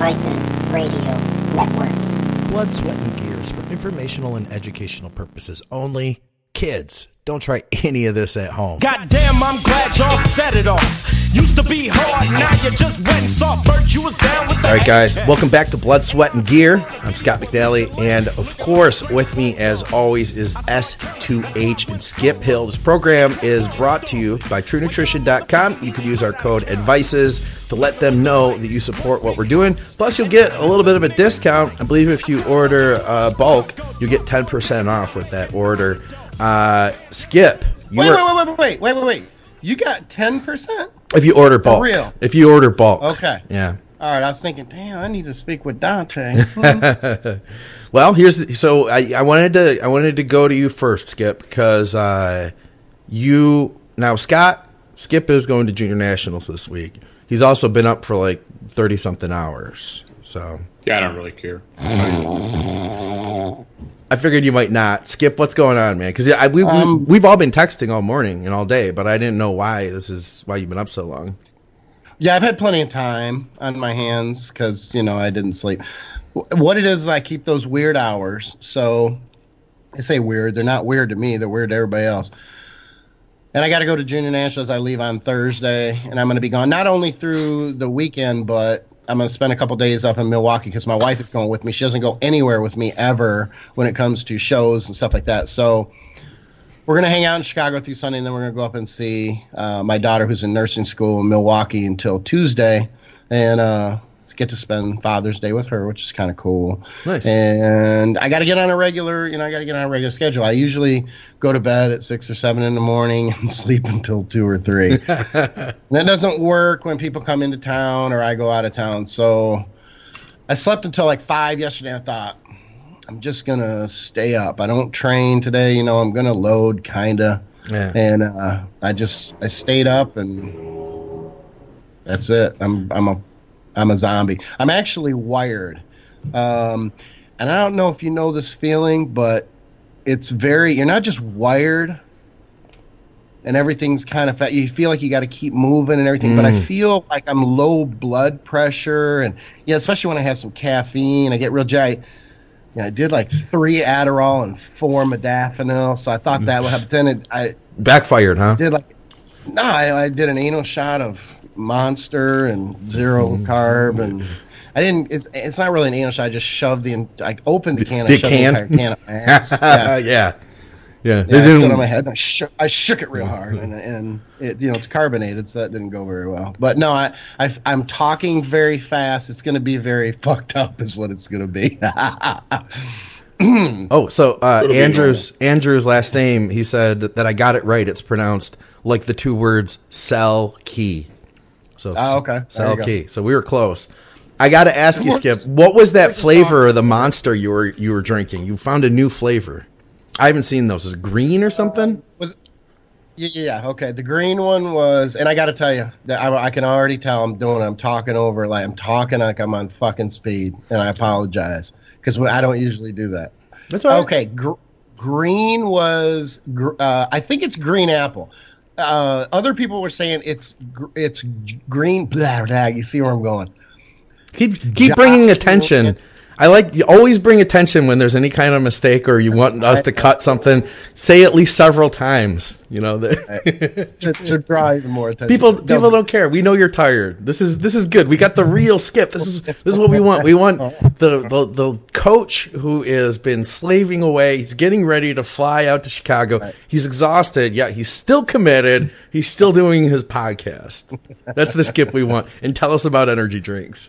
Vices Radio Network. Blood, Sweat, and Gears for informational and educational purposes only. Kids, don't try any of this at home. Goddamn, I'm glad y'all set it off. Used to be hard, now you just went soft. Bert, you was down with the All right, guys, hand. welcome back to Blood, Sweat, and Gear. I'm Scott McNally, and of course, with me, as always, is S2H and Skip Hill. This program is brought to you by TrueNutrition.com. You can use our code ADVICES to let them know that you support what we're doing. Plus, you'll get a little bit of a discount. I believe if you order bulk, you get 10% off with that order. Skip. Wait. You got 10%? If you order bulk. For real? If you order bulk. Okay. Yeah. All right, I was thinking, damn, I need to speak with Dante. Well, I wanted to go to you first, Skip, because Skip is going to junior nationals this week. He's also been up for like 30 something hours. So yeah, I don't really care. I figured you might not. Skip, what's going on, man? Because we've all been texting all morning and all day, but I didn't know why you've been up so long. Yeah, I've had plenty of time on my hands because, I didn't sleep. What it is I keep those weird hours. So I say weird. They're not weird to me. They're weird to everybody else. And I got to go to Junior Nationals. I leave on Thursday, and I'm going to be gone not only through the weekend, but I'm going to spend a couple days up in Milwaukee because my wife is going with me. She doesn't go anywhere with me ever when it comes to shows and stuff like that. So we're going to hang out in Chicago through Sunday, and then we're going to go up and see my daughter who's in nursing school in Milwaukee until Tuesday, and get to spend Father's Day with her, which is kind of cool. Nice. And I got to get on a regular, schedule. I usually go to bed at 6 or 7 in the morning and sleep until 2 or 3. And that doesn't work when people come into town or I go out of town. So I slept until like 5 yesterday. I thought, I'm just going to stay up. I don't train today. I'm going to load kind of. Yeah. And I stayed up, and that's it. I'm a zombie. I'm actually wired. And I don't know if you know this feeling, but you're not just wired and everything's kind of fat. You feel like you got to keep moving and everything, but I feel like I'm low blood pressure, and especially when I have some caffeine, I get real jittery. I did like 3 Adderall and 4 modafinil, so I thought that would happen. Then I backfired, huh? I did an anal shot of Monster and zero carb, and I didn't. It's not really an anal shot. I just shoved I opened the can. I shoved the entire can up my ass. Yeah. I stood on my head. And I shook it real hard, and it, it's carbonated, so that didn't go very well. But no, I'm talking very fast. It's going to be very fucked up, is what it's going to be. So Andrew's last name, he said that I got it right. It's pronounced like the 2 words "cell key." So okay. Cell key. So we were close. I got to ask you, Skip, what was that flavor of the Monster you were drinking? You found a new flavor. I haven't seen those. Is it green or something? Yeah. Okay. The green one was, and I got to tell you that I can already tell I'm talking over, like I'm talking like I'm on fucking speed, and I apologize because I don't usually do that. That's all right. Okay. Green was, I think it's green apple. Other people were saying it's green. Blah, blah, you see where I'm going? Keep bringing attention. You always bring attention when there's any kind of mistake or you want us to cut something. Say at least several times. To draw even more attention. People don't care. We know you're tired. This is good. We got the real Skip. This is what we want. We want the coach who has been slaving away. He's getting ready to fly out to Chicago. Right. He's exhausted, yet he's still committed. He's still doing his podcast. That's the Skip we want. And tell us about energy drinks.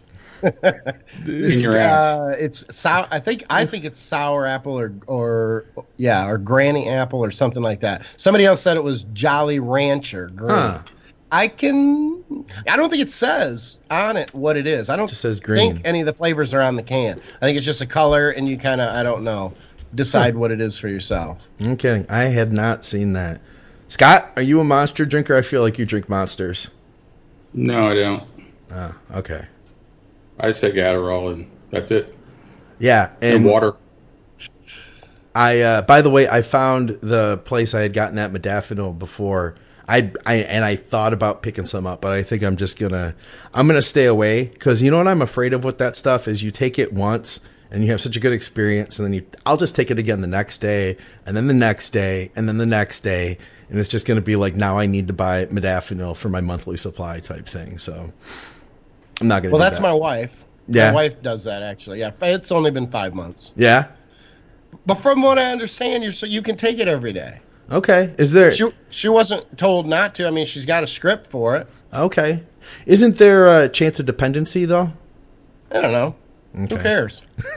It's sour. I think it's sour apple or Granny apple or something like that. Somebody else said it was Jolly Rancher green. Huh. I don't think it says on it what it is. I don't just says green. Think any of the flavors are on the can. I think it's just a color, and you kind of, I don't know, decide what it is for yourself. I'm kidding. I had not seen that. Scott, are you a Monster drinker? I feel like you drink Monsters. No, I don't. Oh, okay. I just take Adderall and that's it. Yeah, and water. By the way, I found the place I had gotten that modafinil before. I thought about picking some up, but I think I'm gonna stay away, because you know what I'm afraid of with that stuff is you take it once and you have such a good experience, and then I'll just take it again the next day, and then the next day, and then the next day, and it's just gonna be like, now I need to buy modafinil for my monthly supply type thing. So I'm not gonna. Well, do that's that. my wife. Yeah. My wife does that actually. Yeah, it's only been 5 months. Yeah. But from what I understand, you can take it every day. Okay. Is there? She wasn't told not to. I mean, she's got a script for it. Okay. Isn't there a chance of dependency though? I don't know. Okay. Who cares?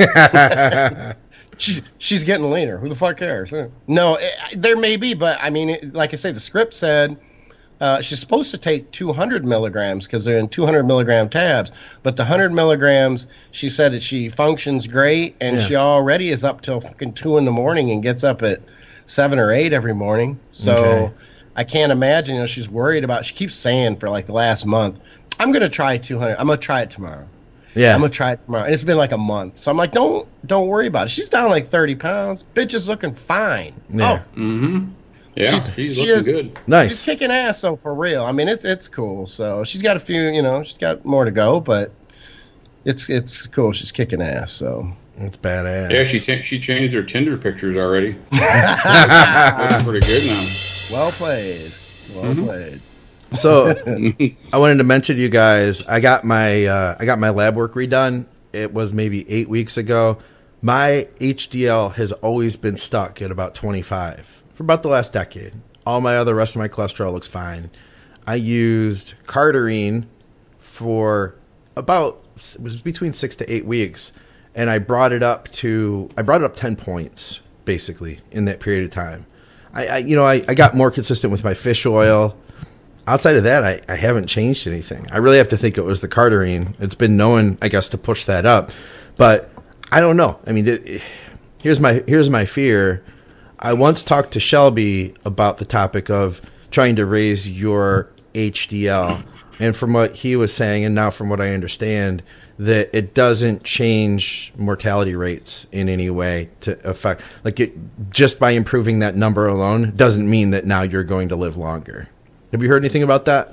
she's getting leaner. Who the fuck cares? No, there may be, but I mean, like I say, the script said she's supposed to take 200 milligrams because they're in 200 milligram tabs. But the 100 milligrams, she said that she functions great, and she already is up till fucking 2 in the morning and gets up at 7 or 8 every morning. So I can't imagine. She's worried about. She keeps saying for like the last month, "I'm gonna try 200. I'm gonna try it tomorrow. Yeah, I'm gonna try it tomorrow." And it's been like a month, so I'm like, don't worry about it. She's down like 30 pounds. Bitch is looking fine. Yeah. Oh, Mm-hmm. Yeah, she's looking good. Nice. She's kicking ass, though, for real. I mean, it's cool. So she's got a few, she's got more to go, but it's cool. She's kicking ass. So it's badass. Yeah, she changed her Tinder pictures already. Looks pretty good now. Well played. Well played. So I wanted to mention to you guys, I got my lab work redone. It was maybe 8 weeks ago. My HDL has always been stuck at about 25 for about the last decade. All my other rest of my cholesterol looks fine. I used Cardarine for it was between 6 to 8 weeks, and I brought it up 10 points basically in that period of time. I got more consistent with my fish oil. Outside of that, I haven't changed anything. I really have to think it was the Cardarine. It's been known, I guess, to push that up, but I don't know. I mean, here's my fear. I once talked to Shelby about the topic of trying to raise your HDL, and from what he was saying, and now from what I understand, that it doesn't change mortality rates in any way to affect, just by improving that number alone doesn't mean that now you're going to live longer. Have you heard anything about that?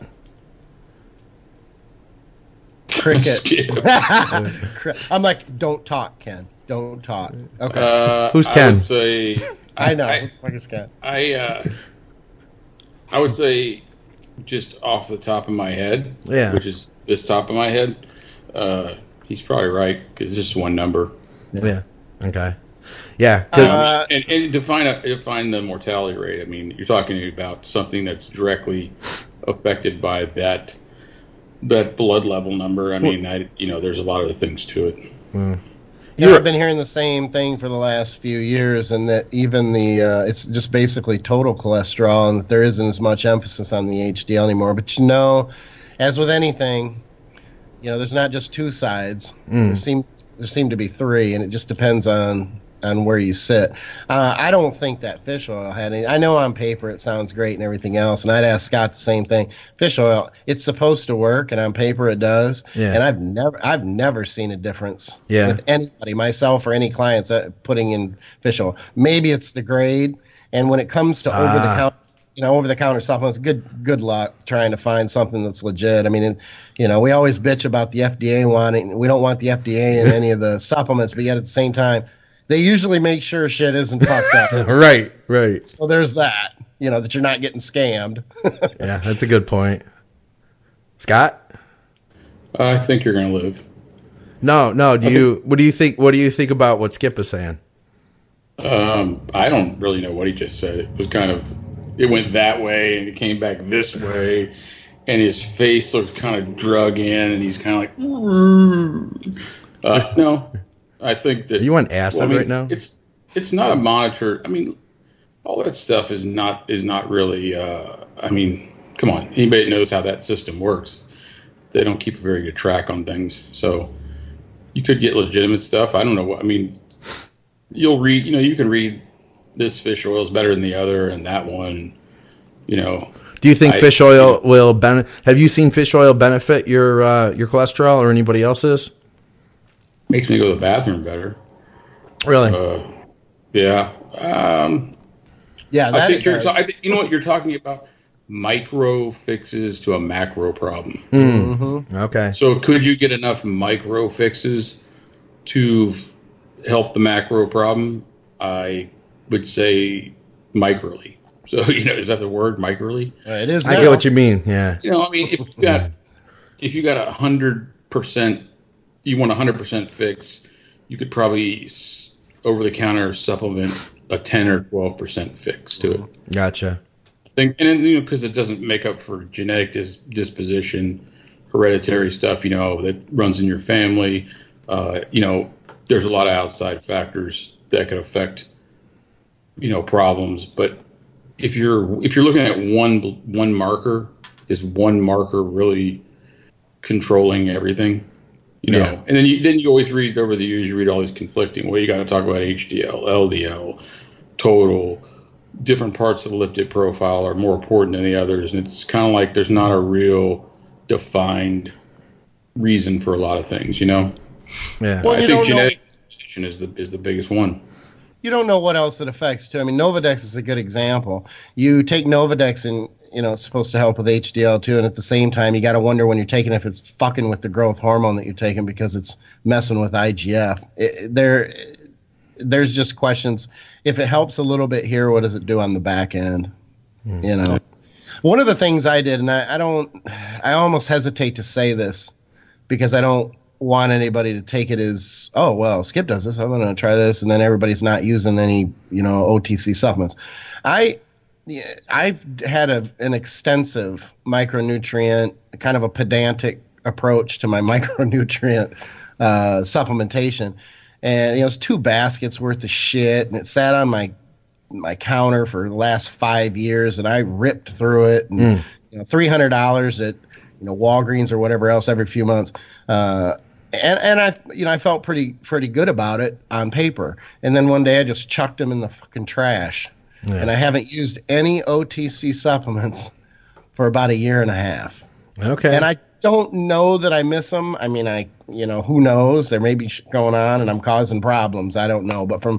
Crickets. I'm like, don't talk, Ken. Don't talk. Okay. Who's Ken? I would say. I know. Who the fuck is Ken? I would say, just off the top of my head, which is this top of my head, he's probably right, because it's just one number. Yeah. Okay. Yeah. And define the mortality rate. I mean, you're talking about something that's directly affected by that blood level number. I mean, there's a lot of things to it. I've been hearing the same thing for the last few years, and that even it's just basically total cholesterol, and that there isn't as much emphasis on the HDL anymore. But as with anything, there's not just two sides. There seem to be three, and it just depends on where you sit. I don't think that fish oil had any. I know on paper it sounds great and everything else, and I'd ask Scott the same thing. Fish oil, it's supposed to work, and on paper it does. Yeah. And I've never seen a difference with anybody, myself or any clients, putting in fish oil. Maybe it's the grade, and when it comes to over the counter supplements, good luck trying to find something that's legit. I mean, we always bitch about the FDA wanting. We don't want the FDA in any of the supplements, but yet at the same time, they usually make sure shit isn't fucked up. Right. So there's that, that you're not getting scammed. Yeah, that's a good point. Scott? I think you're going to live. No. What do you think about what Skip is saying? I don't really know what he just said. It was it went that way and it came back this way, and his face looked kind of drug in, and he's kind of like, no. I think that. Are you on acid right now? It's not a monitor. I mean, all that stuff is not really. I mean, come on. Anybody that knows how that system works, they don't keep a very good track on things. So you could get legitimate stuff. I don't know what. I mean, you'll read. You can read this fish oil is better than the other, and that one. Do you think fish oil will benefit? Have you seen fish oil benefit your cholesterol or anybody else's? Makes me go to the bathroom better. Really? Yeah. Yeah. I think you know what you're talking about. micro fixes to a macro problem. Okay. So could you get enough micro fixes to help the macro problem? I would say microly. So, is that the word, microly? It is. I get what you mean. Yeah. I mean, if you got 100%, you want 100% fix, you could probably over the counter supplement a 10 or 12% fix to it. Gotcha. And because it doesn't make up for genetic disposition, hereditary stuff, that runs in your family. There's a lot of outside factors that could affect, problems. But if you're looking at one marker, is one marker really controlling everything? Yeah. And then you always read over the years, you read all these conflicting. Well, you got to talk about HDL, LDL, total. Different parts of the lipid profile are more important than the others, and it's kind of like there's not a real defined reason for a lot of things. Yeah. Well, I think genetic disposition is the biggest one. You don't know what else it affects too. I mean, Novadex is a good example. You take Novadex and it's supposed to help with HDL too, and at the same time, you got to wonder when you're taking it if it's fucking with the growth hormone that you're taking because it's messing with IGF. There's just questions. If it helps a little bit here, what does it do on the back end? One of the things I did, and I almost hesitate to say this because I don't want anybody to take it as, oh, well, Skip does this, I'm going to try this, and then everybody's not using any, OTC supplements. I've had an extensive micronutrient, kind of a pedantic approach to my micronutrient supplementation. And it's 2 baskets worth of shit, and it sat on my counter for the last 5 years, and I ripped through it. And $300 at Walgreens or whatever else every few months. And I felt pretty good about it on paper. And then one day I just chucked them in the fucking trash. Yeah. And I haven't used any OTC supplements for about a year and a half. Okay. And I don't know that I miss them. I mean, who knows? There may be going on and I'm causing problems. I don't know. But from,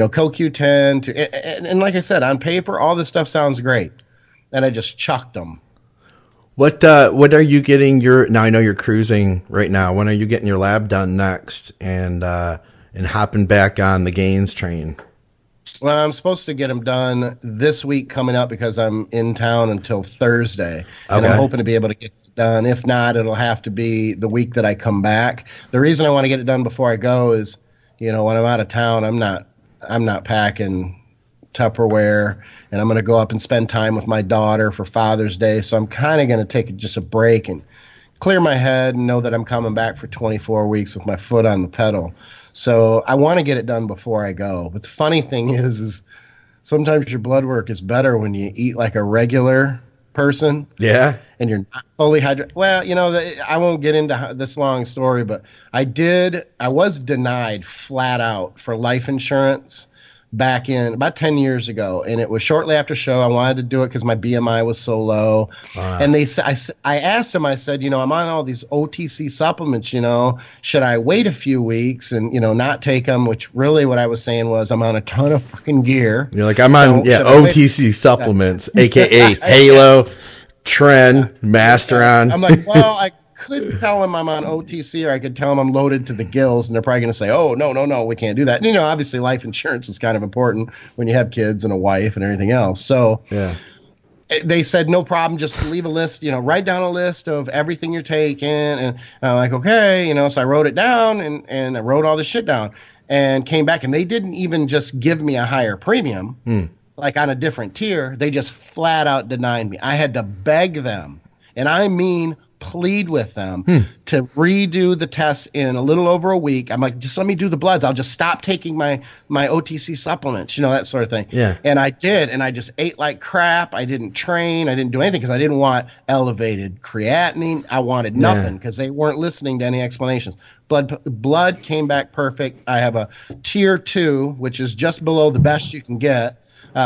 CoQ10 to, and like I said, on paper, all this stuff sounds great. And I just chucked them. What are you getting now I know you're cruising right now. When are you getting your lab done next and hopping back on the gains train? Well, I'm supposed to get them done this week coming up because I'm in town until Thursday. Okay. And I'm hoping to be able to get it done. If not, it'll have to be the week that I come back. The reason I want to get it done before I go is, when I'm out of town, I'm not packing Tupperware, and I'm going to go up and spend time with my daughter for Father's Day. So I'm kind of going to take just a break and clear my head and know that I'm coming back for 24 weeks with my foot on the pedal. So I want to get it done before I go. But the funny thing is sometimes your blood work is better when you eat like a regular person. Yeah. And you're not fully hydrated. Well, I won't get into this long story, but I was denied flat out for life insurance back in about 10 years ago. And it was shortly after show. I wanted to do it because my BMI was so low. And I asked him, I said, I'm on all these OTC supplements, should I wait a few weeks and, not take them? Which really what I was saying was I'm on a ton of fucking gear. You're like, I'm on OTC supplements, AKA Halo, Tren, Masteron. I'm like, well, I could tell them I'm on OTC, or I could tell them I'm loaded to the gills, and they're probably going to say, oh, no, we can't do that. And, obviously life insurance is kind of important when you have kids and a wife and everything else. So yeah, they said, no problem, just leave a list, write down a list of everything you're taking. And I'm like, okay, so I wrote it down and I wrote all this shit down and came back, and they didn't even just give me a higher premium, like on a different tier. They just flat out denied me. I had to beg them, and I mean plead with them to redo the test in a little over a week. I'm like, just let me do the bloods. I'll just stop taking my OTC supplements, that sort of thing. Yeah. And I did, and I just ate like crap. I didn't train. I didn't do anything because I didn't want elevated creatinine. I wanted nothing because they weren't listening to any explanations. Blood came back perfect. I have a tier 2, which is just below the best you can get.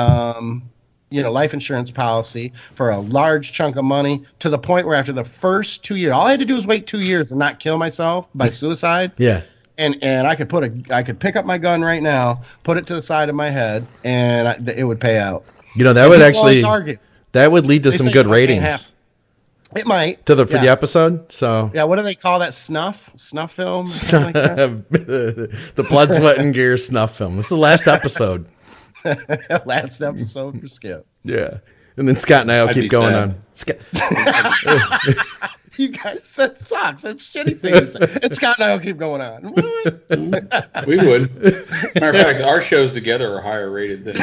Life insurance policy for a large chunk of money, to the point where after the first 2 years, all I had to do was wait 2 years and not kill myself by suicide. Yeah. And I could pick up my gun right now, put it to the side of my head, and it would pay out. That would actually, That would lead to They some say good you can't ratings have- It might. for the episode. So Yeah, what do they call that? Snuff film? Or something like that? the blood, sweat, and gear snuff film. This is the last episode. Last episode for Skip. Yeah. And then Scott and I will I'd keep be going sad. on. You guys, that sucks. That's shitty thing to say. And Scott and I will keep going on. What? We would. Matter of fact, our shows together are higher rated than.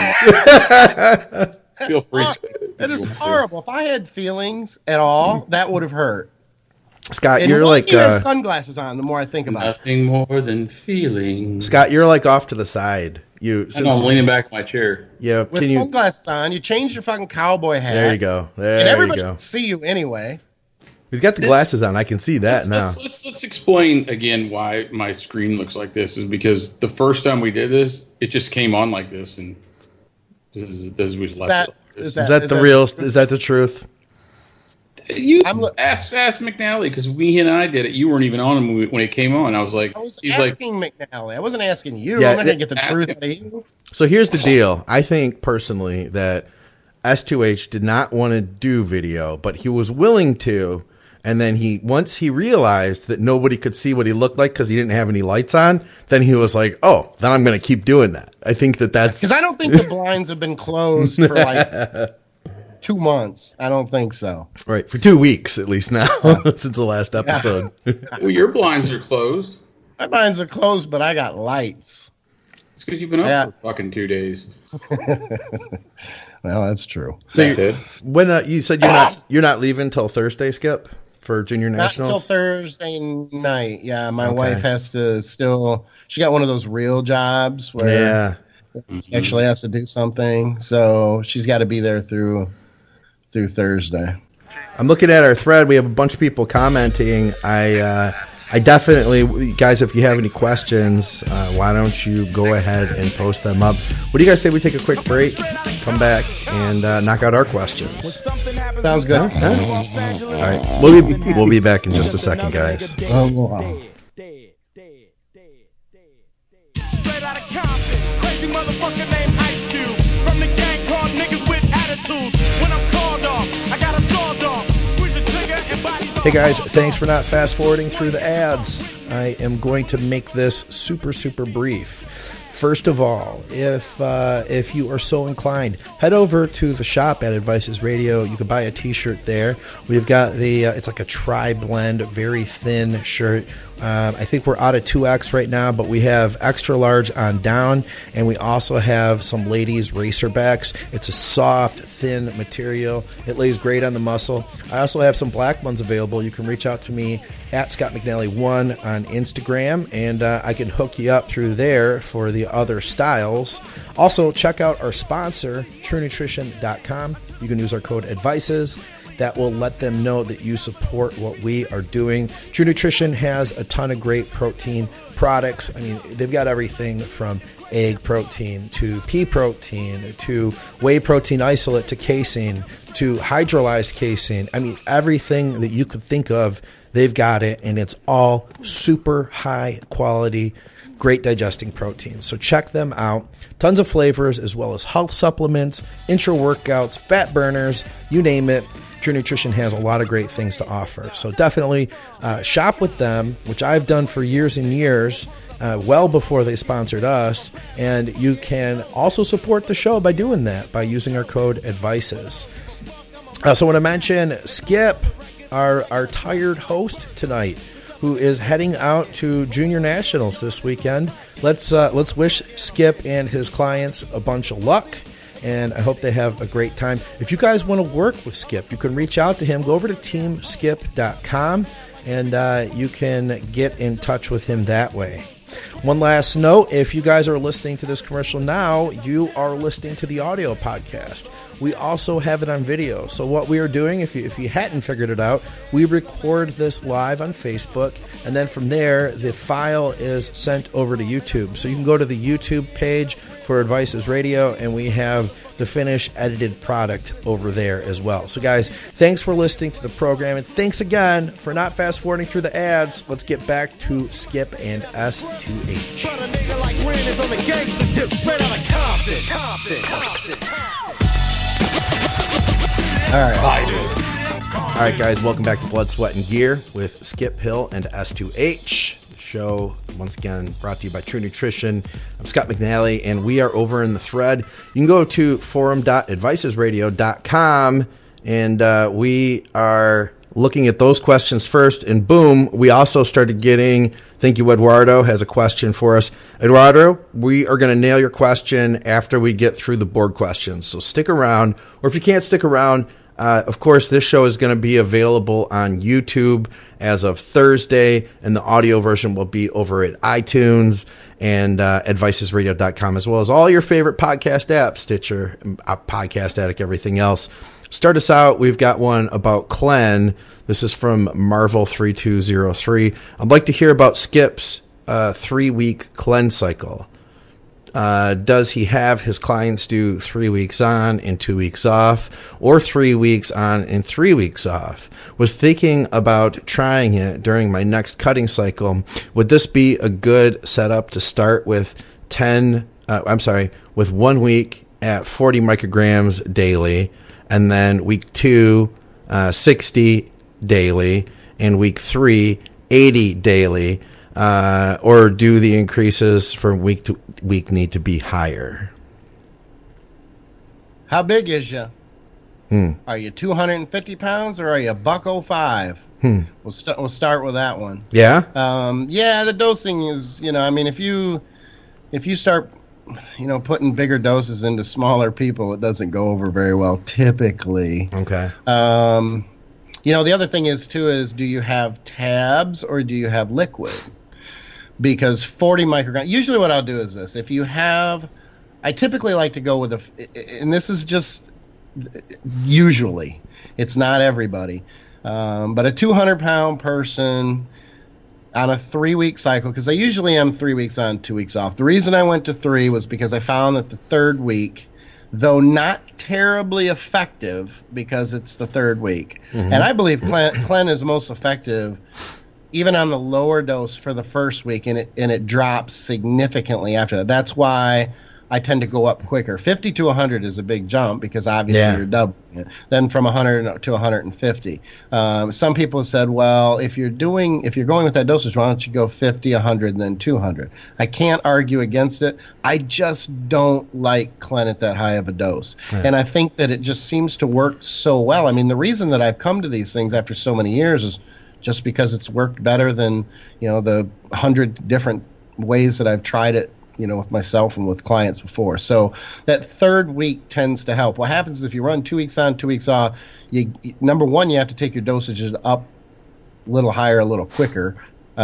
Feel free. It is horrible. If I had feelings at all, that would have hurt. Scott, And you're why like do you have sunglasses on. The more I think about it, Nothing more than feelings. Scott, you're like off to the side. You I know, I'm leaning back in my chair. yeah, with can you sunglasses on, you change your fucking cowboy hat. there you go. And There you everybody go. can see you anyway. He's got the glasses on. I can see that now. Let's explain again why my screen looks like this. Is because the first time we did this, it just came on like this, and this was left. Is that the truth? You I'm lo- ask McNally, because we and I did it. You weren't even on when it came on. I was like, I was he's like, asking McNally. I wasn't asking you. Yeah, I'm not going to get the ask truth him. out of you. So here's the deal. I think personally that S2H did not want to do video, but he was willing to. And then once he realized that nobody could see what he looked like because he didn't have any lights on, then he was like, oh, then I'm going to keep doing that. I think that's Because I don't think the blinds have been closed for like 2 months. I don't think so. right for 2 weeks at least now since the last episode. well, your blinds are closed. My blinds are closed, but I got lights. It's because you've been up Yeah. for fucking 2 days. Well, that's true. So That's it. when you said you're not leaving till Thursday, Skip, for junior Not until nationals. Thursday night. Yeah, my Okay. wife has to still. She got one of those real jobs where Yeah. she actually has to do something. So she's got to be there through Thursday. I'm looking at our thread. We have a bunch of people commenting. I definitely, guys, if you have any questions, why don't you go ahead and post them up? What do you guys say we take a quick break, come back, and knock out our questions? Sounds good. All right, we'll be back in just a second, guys. Straight out of Compton, crazy motherfucker named Ice Cube. From the gang called niggas with attitudes. When I'm called off, I got a sawed off. Squeeze the trigger and bodies. Hey guys, thanks for not fast forwarding through the ads. I am going to make this super brief. First of all, if you are so inclined, head over to the shop at Advices Radio. You can buy a t-shirt there. We've got it's like a tri-blend, very thin shirt. I think we're out of 2X right now, but we have extra large on down, and we also have some ladies racerbacks. It's a soft, thin material. It lays great on the muscle. I also have some black ones available. You can reach out to me at Scott McNally1 on Instagram, and I can hook you up through there for the other styles. Also, check out our sponsor, TrueNutrition.com. You can use our code ADVICES. That will let them know that you support what we are doing. True Nutrition has a ton of great protein products. I mean, they've got everything from egg protein to pea protein to whey protein isolate to casein to hydrolyzed casein. I mean, everything that you could think of, they've got it, and it's all super high quality, great digesting protein. So check them out. Tons of flavors, as well as health supplements, intra workouts, fat burners, you name it. True Nutrition has a lot of great things to offer. So definitely shop with them, which I've done for years and years, well before they sponsored us. And you can also support the show by doing that, by using our code ADVICES. So I want to mention Skip, our tired host tonight, who is heading out to Junior Nationals this weekend. Let's wish Skip and his clients a bunch of luck, and I hope they have a great time. If you guys want to work with Skip, you can reach out to him. Go over to teamskip.com, and you can get in touch with him that way. One last note, if you guys are listening to this commercial now, you are listening to the audio podcast. We also have it on video. So what we are doing, if you hadn't figured it out, we record this live on Facebook, and then from there, the file is sent over to YouTube. So you can go to the YouTube page for Advices Radio, and we have the finished edited product over there as well. So guys, thanks for listening to the program, and thanks again for not fast forwarding through the ads. Let's get back to Skip and S2H. But a nigga like Ren is on the gangster tip, straight out of Compton. All right. Bye. All right, guys, welcome back to Blood, Sweat, and Gear with Skip Hill and S2H. The show, once again, brought to you by True Nutrition. I'm Scott McNally, and we are over in the thread. You can go to forum.advicesradio.com, and we are looking at those questions first, and boom, we also started getting, thank you, Eduardo has a question for us. Eduardo, we are going to nail your question after we get through the board questions, so stick around, or if you can't stick around, of course, this show is going to be available on YouTube as of Thursday, and the audio version will be over at iTunes and advicesradio.com, as well as all your favorite podcast apps, Stitcher, Podcast Addict, everything else. Start us out. We've got one about Clen. This is from Marvel3203. I'd like to hear about Skip's 3-week Clen cycle. Does he have his clients do 3 weeks on and 2 weeks off, or 3 weeks on and 3 weeks off? Was thinking about trying it during my next cutting cycle. Would this be a good setup to start with with 1 week at 40 micrograms daily, and then week 2, 60 daily, and week 3, 80 daily, or do the increases from week to week need to be higher? How big is you? Are you 250 pounds or are you $105? We'll start with that one. Yeah. Yeah, the dosing is, I mean, if you start, putting bigger doses into smaller people, it doesn't go over very well typically. Okay. The other thing is do you have tabs or do you have liquid? Because 40 micrograms, usually what I'll do is this. If you have, I typically like to go with and this is just usually, it's not everybody, but a 200-pound person on a 3-week cycle, because I usually am 3 weeks on, 2 weeks off. The reason I went to 3 was because I found that the third week, though not terribly effective because it's the third week, and I believe Clen is most effective even on the lower dose for the first week, and it drops significantly after that. That's why I tend to go up quicker. 50 to 100 is a big jump because obviously you're doubling it. Then from 100 to 150. Some people have said, well, if you're going with that dosage, why don't you go 50, 100, and then 200? I can't argue against it. I just don't like Clen at that high of a dose. Right. And I think that it just seems to work so well. I mean, the reason that I've come to these things after so many years is just because it's worked better than, the 100 different ways that I've tried it, with myself and with clients before. So that third week tends to help. What happens is if you run 2 weeks on, 2 weeks off, number one, you have to take your dosages up a little higher, a little quicker,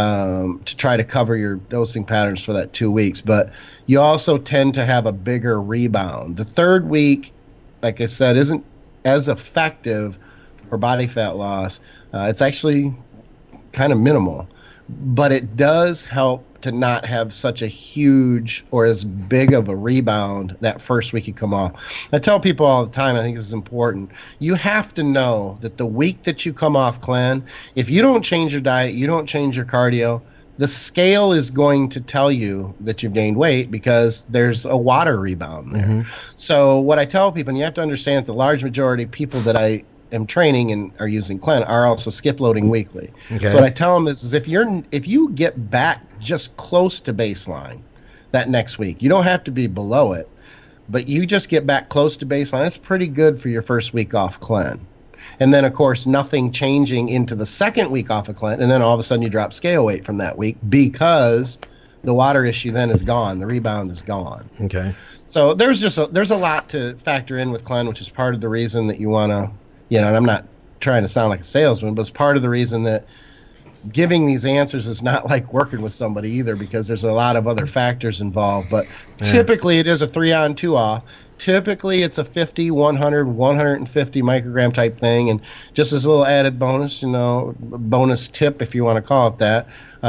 to try to cover your dosing patterns for that 2 weeks. But you also tend to have a bigger rebound. The third week, like I said, isn't as effective for body fat loss. It's actually kind of minimal, but it does help to not have such a huge or as big of a rebound that first week you come off. I tell people all the time, I think this is important, you have to know that the week that you come off Clen, if you don't change your diet, you don't change your cardio, the scale is going to tell you that you've gained weight because there's a water rebound there. So what I tell people, and you have to understand that the large majority of people that I am training and are using Clen are also skip loading weekly. Okay. So what I tell them is if you get back just close to baseline that next week, you don't have to be below it, but you just get back close to baseline, that's pretty good for your first week off Clen. And then, of course, nothing changing into the second week off of Clen, and then all of a sudden you drop scale weight from that week because the water issue then is gone. The rebound is gone. Okay. So there's a lot to factor in with Clen, which is part of the reason that you want to, and I'm not trying to sound like a salesman, but it's part of the reason that giving these answers is not like working with somebody either, because there's a lot of other factors involved. But typically it is a 3 on, 2 off. Typically it's a 50, 100, 150 microgram type thing. And just as a little added bonus, bonus tip, if you want to call it that,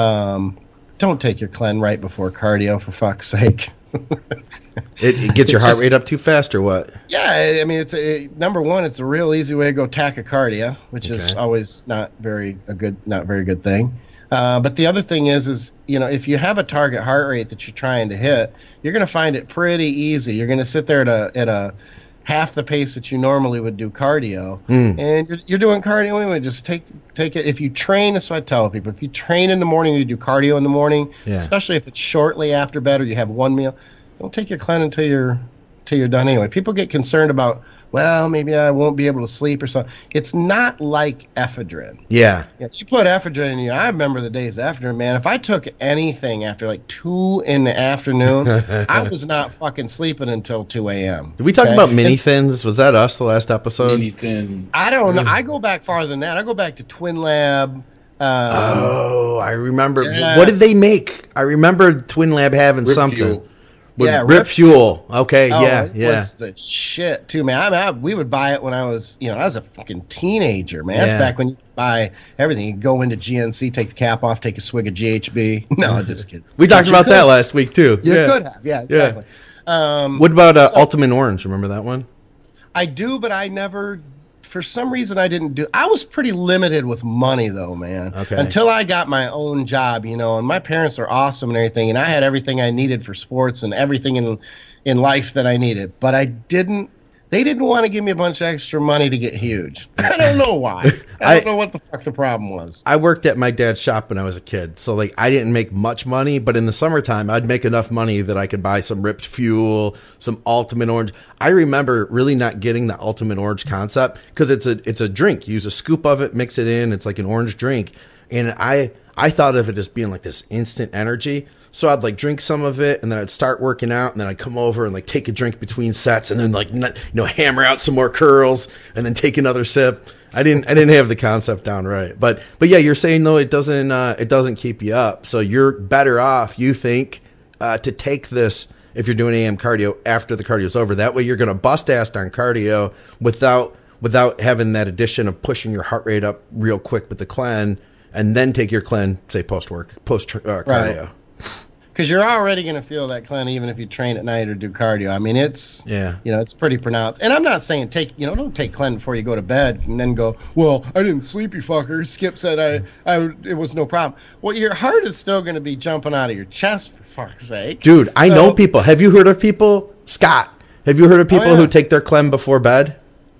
don't take your Clen right before cardio, for fuck's sake. It gets your heart rate up too fast, or what? Yeah, I mean, number one, it's a real easy way to go tachycardia, which is always not very good thing. But the other thing is if you have a target heart rate that you're trying to hit, you're going to find it pretty easy. You're going to sit there at a half the pace that you normally would do cardio, and you're doing cardio anyway. Just take it. If you train, that's what I tell people. If you train in the morning, you do cardio in the morning, especially if it's shortly after bed or you have one meal. Don't take your Clen until you're done anyway. People get concerned about, well, maybe I won't be able to sleep or something. It's not like ephedrine. Yeah. You put ephedrine in you. I remember the days of ephedrine, man. If I took anything after like 2 in the afternoon, I was not fucking sleeping until 2 a.m. Did we talk about mini thins? Was that us the last episode? Mini thin. I don't know. I go back farther than that. I go back to Twin Lab. I remember. Yeah. What did they make? I remember Twin Lab having Rip something. Fuel. Rip Fuel. Okay, It yeah. was the shit too, man. We would buy it when I was a fucking teenager, man. Yeah. That's back when you could buy everything. You go into GNC, take the cap off, take a swig of GHB. No, just kidding. We talked But you about could. that last week too. You could have, yeah, exactly. What about Ultimate Orange? Remember that one? I do, but I never. For some reason, I didn't do. I was pretty limited with money, though, man. Okay. Until I got my own job, and my parents are awesome and everything, and I had everything I needed for sports and everything in life that I needed. But I didn't. They didn't want to give me a bunch of extra money to get huge. I don't know why. I don't know what the fuck the problem was. I worked at my dad's shop when I was a kid, so like I didn't make much money, but in the summertime I'd make enough money that I could buy some Ripped Fuel, some Ultimate Orange. I remember really not getting the Ultimate Orange concept because it's a drink. You use a scoop of it, mix it in, it's like an orange drink, and I thought of it as being like this instant energy. So I'd like drink some of it, and then I'd start working out, and then I'd come over and like take a drink between sets, and then like hammer out some more curls, and then take another sip. I didn't have the concept down right, but yeah, you're saying though it doesn't keep you up, so you're better off, you think, to take this if you're doing AM cardio after the cardio's over. That way you're gonna bust ass on cardio without having that addition of pushing your heart rate up real quick with the Clen, and then take your Clen say post cardio. Right. Because you're already going to feel that Clen even if you train at night or do cardio. I mean, it's it's pretty pronounced. And I'm not saying don't take Clen before you go to bed and then go, well, I didn't sleep, you fucker. Skip said it was no problem. Well, your heart is still going to be jumping out of your chest, for fuck's sake. Dude, I know people. Have you heard of people? Scott, have you heard of people who take their Clem before bed?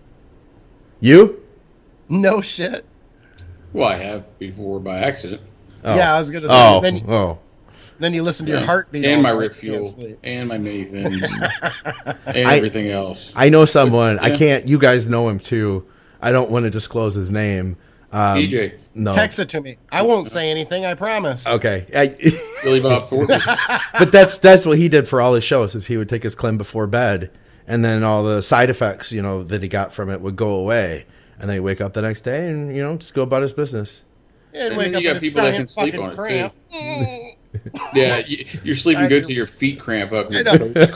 You? No shit. Well, I have before by accident. Oh. Yeah, I was going to say. Then you listen to your Yeah. heartbeat. And all my night, Rip you can't Fuel. sleep. And my mini thins. And everything else. I know someone. I can't. You guys know him too. I don't want to disclose his name. DJ. No. Text it to me. I won't say anything, I promise. Okay. Billy Bob Thornton. But that's what he did for all his shows. Is he would take his Clem before bed, and then all the side effects that he got from it would go away, and then he'd wake up the next day and just go about his business. Yeah, And wake then up you got and people that giant can sleep fucking on it, cramp. Yeah, you're sleeping good till your feet cramp up. Or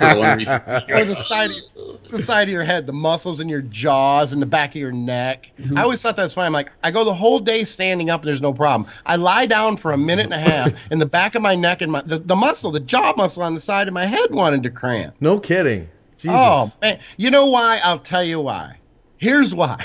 the side of your head, the muscles in your jaws and the back of your neck. I always thought that's fine. I'm like, I go the whole day standing up and there's no problem. I lie down for a minute and a half and the back of my neck and the muscle, the jaw muscle on the side of my head wanted to cramp. No kidding. Jesus. Oh, man. You know why? I'll tell you why. Here's why.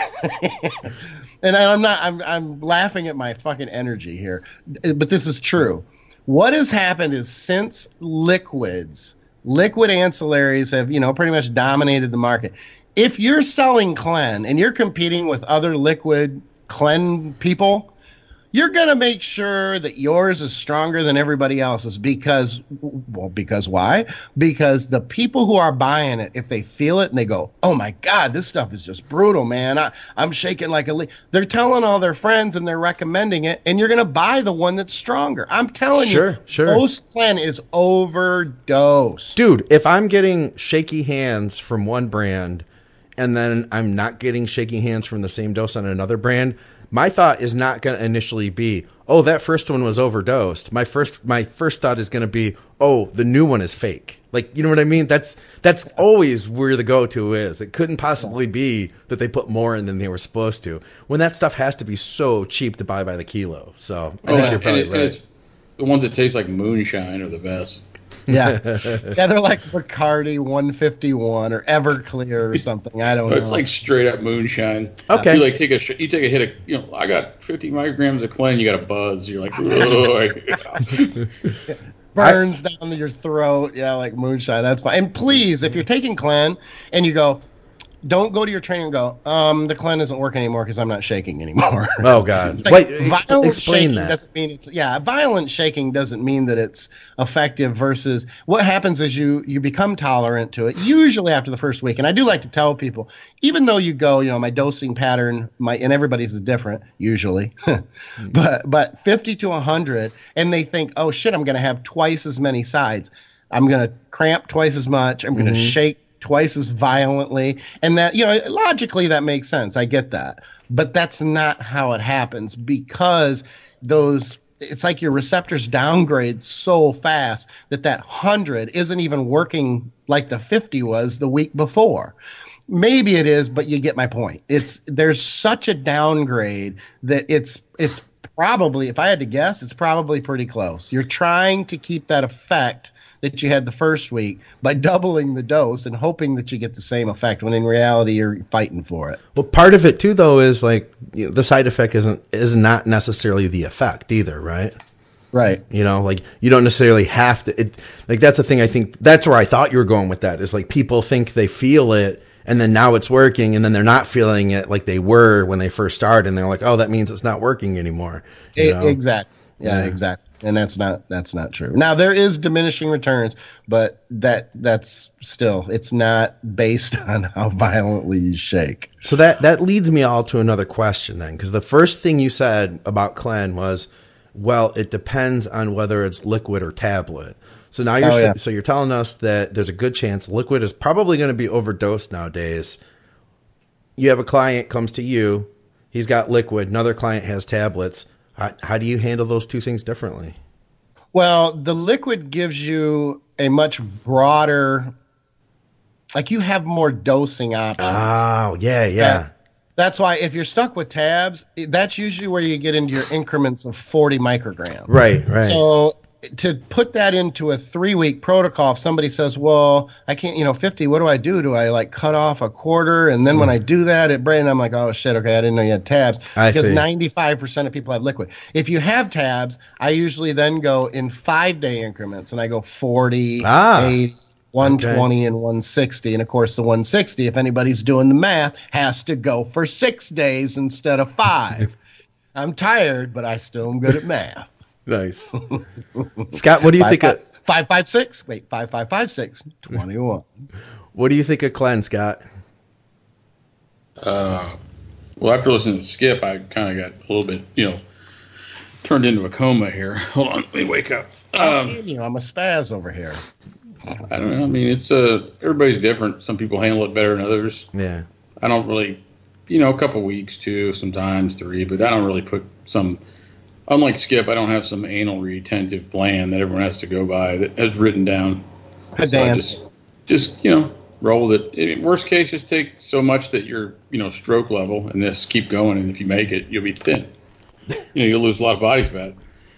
And I'm laughing at my fucking energy here, but this is true. What has happened is since liquid ancillaries have, pretty much dominated the market. If you're selling Clen and you're competing with other liquid Clen people, you're going to make sure that yours is stronger than everybody else's because why? Because the people who are buying it, if they feel it and they go, oh my God, this stuff is just brutal, man. I'm shaking like a leaf. They're telling all their friends and they're recommending it, and you're going to buy the one that's stronger. I'm telling you, most Clen is overdosed. Dude, if I'm getting shaky hands from one brand and then I'm not getting shaky hands from the same dose on another brand, my thought is not going to initially be, oh, that first one was overdosed. My first thought is going to be, oh, the new one is fake. Like, you know what I mean? That's always where the go-to is. It couldn't possibly be that they put more in than they were supposed to, when that stuff has to be so cheap to buy by the kilo. So I think you're probably right. The ones that taste like moonshine are the best. Yeah, they're like Bacardi 151 or Everclear or something. I don't know. It's like straight up moonshine. Okay. You take a hit of, I got 50 micrograms of Clen, you got a buzz. You're like, oh. Burns down your throat. Yeah, like moonshine. That's fine. And please, if you're taking Clen and you go, don't go to your trainer and go, the Clen isn't working anymore because I'm not shaking anymore. Oh God! Like, Wait, violent explain shaking that. doesn't mean it's violent shaking doesn't mean that it's effective. Versus what happens is you become tolerant to it. Usually after the first week, and I do like to tell people, even though you go, my dosing pattern, and everybody's is different usually, but 50 to 100, and they think, oh shit, I'm going to have twice as many sides. I'm going to cramp twice as much. I'm going to shake twice as violently, and that logically that makes sense. I get that, but that's not how it happens, because it's like your receptors downgrade so fast that 100 isn't even working like the 50 was the week before. Maybe it is, but you get my point. There's such a downgrade that it's probably, if I had to guess, it's probably pretty close. You're trying to keep that effect that you had the first week by doubling the dose and hoping that you get the same effect, when in reality you're fighting for it. Well, part of it too, though, is like the side effect is not necessarily the effect either, right? Right. Like you don't necessarily have to. That's the thing. I think that's where I thought you were going with that. Is like people think they feel it, and then now it's working, and then they're not feeling it like they were when they first started, and they're like, oh, that means it's not working anymore. Exactly. Yeah, exactly. And that's not true. Now there is diminishing returns, but that's still, it's not based on how violently you shake. So that leads me all to another question then, because the first thing you said about Clen was, well, it depends on whether it's liquid or tablet. So now you're telling us that there's a good chance liquid is probably going to be overdosed nowadays. You have a client comes to you, he's got liquid, another client has tablets. How do you handle those two things differently? Well, the liquid gives you a much broader, like you have more dosing options. Oh, yeah. That's why if you're stuck with tabs, that's usually where you get into your increments of 40 micrograms. Right. So to put that into a 3-week protocol, if somebody says, well, I can't, 50, what do I do? Do I like cut off a quarter? And then when I do that, I'm like, oh shit, okay, I didn't know you had tabs. Because 95% of people have liquid. If you have tabs, I usually then go in 5-day increments, and I go 40, 80, 120, and 160. And of course, the 160, if anybody's doing the math, has to go for 6 days instead of 5. I'm tired, but I still am good at math. Nice. Scott, what do you think of 556? Wait, 5556, 21. What do you think of Clen, Scott? Well, after listening to Skip, I kind of got a little bit, turned into a coma here. Hold on, let me wake up. I'm a spaz over here. I don't know. I mean, it's everybody's different. Some people handle it better than others. Yeah. I don't really, a couple weeks, 2, sometimes 3, but I don't really put some. Unlike Skip, I don't have some anal retentive plan that everyone has to go by that is written down. So I just roll with it. Worst case, just take so much that you're stroke level, and just keep going. And if you make it, you'll be thin. You'll lose a lot of body fat.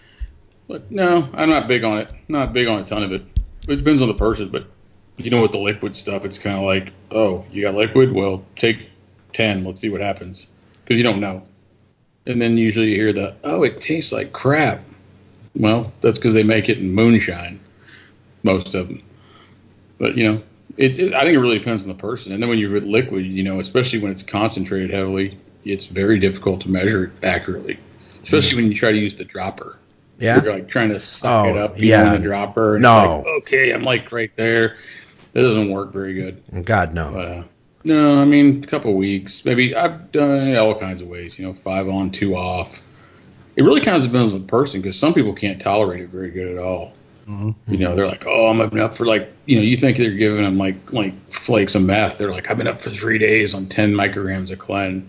But no, I'm not big on it. Not big on a ton of it. It depends on the person. But with the liquid stuff, it's kind of like, oh, you got liquid? Well, take 10. Let's see what happens, because you don't know. And then usually you hear it tastes like crap. Well, that's because they make it in moonshine, most of them. But, I think it really depends on the person. And then when you're with liquid, especially when it's concentrated heavily, it's very difficult to measure it accurately, especially when you try to use the dropper. Yeah. You're like trying to suck it up in the dropper. And no. It's okay, I'm like right there. That doesn't work very good. God, no. But, no, I mean, a couple weeks. Maybe I've done it all kinds of ways, 5 on, 2 off. It really kind of depends on the person, because some people can't tolerate it very good at all. Mm-hmm. They're like, oh, I'm up for you think they're giving them like flakes of meth. They're like, I've been up for 3 days on 10 micrograms of Clen.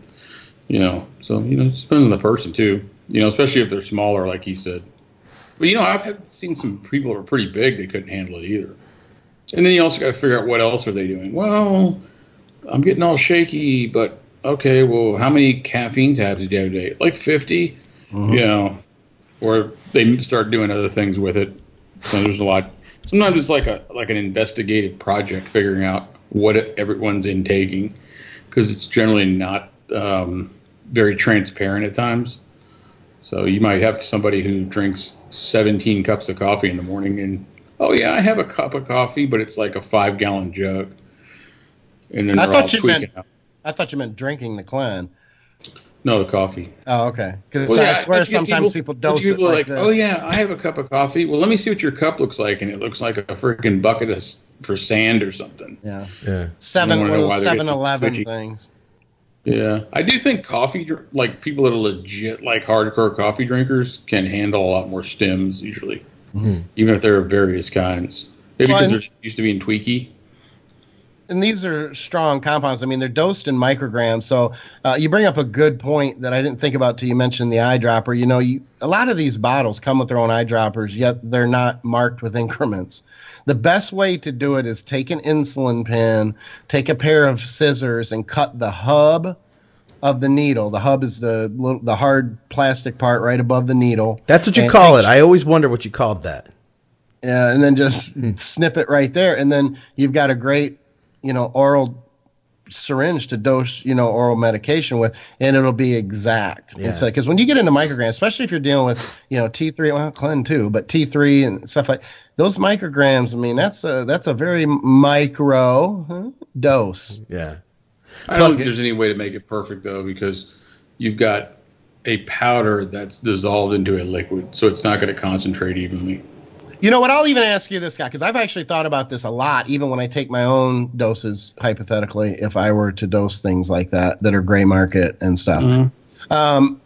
So, it depends on the person too, especially if they're smaller, like he said. But, I've seen some people who are pretty big, they couldn't handle it either. And then you also got to figure out what else are they doing. Well, I'm getting all shaky, but okay, well, how many caffeine tabs did you have today? Like 50? Mm-hmm. Or they start doing other things with it. So there's a lot. Sometimes it's like an investigative project figuring out what everyone's intaking, because it's generally not very transparent at times. So you might have somebody who drinks 17 cups of coffee in the morning, and, oh, yeah, I have a cup of coffee, but it's like a 5-gallon jug. and then I they're all thought you tweaking meant out. I thought you meant drinking the Clen. No, the coffee. Oh, okay. Because Well, yeah, I swear but you get sometimes people dose it people are like like, this. oh yeah, I have a cup of coffee. Well, let me see what your cup looks like, and it looks like a freaking bucket for sand or something. Yeah. Yeah. I wanna One know of why those they're getting 7-Eleven twitchy. things. Yeah, I do think coffee, like people that are legit, like hardcore coffee drinkers, can handle a lot more stems usually, even if there are various kinds. Maybe Well, because and- they're used to being tweaky. And these are strong compounds. I mean, they're dosed in micrograms. So you bring up a good point that I didn't think about till you mentioned the eyedropper. You know, a lot of these bottles come with their own eyedroppers, yet they're not marked with increments. The best way to do it is take an insulin pen, take a pair of scissors, and cut the hub of the needle. The hub is the hard plastic part right above the needle. That's what you And call make it. I always wonder what you called that. and then just snip it right there, and then you've got a great, oral syringe to dose, oral medication with, and it'll be exact. Yeah. Because when you get into micrograms, especially if you're dealing with, T3, well, Clen too, but T3 and stuff like those micrograms. I mean, that's a very micro dose. Yeah. I don't think there's any way to make it perfect though, because you've got a powder that's dissolved into a liquid, so it's not going to concentrate evenly. You know what? I'll even ask you this, guy, because I've actually thought about this a lot, even when I take my own doses, hypothetically, if I were to dose things like that are gray market and stuff. And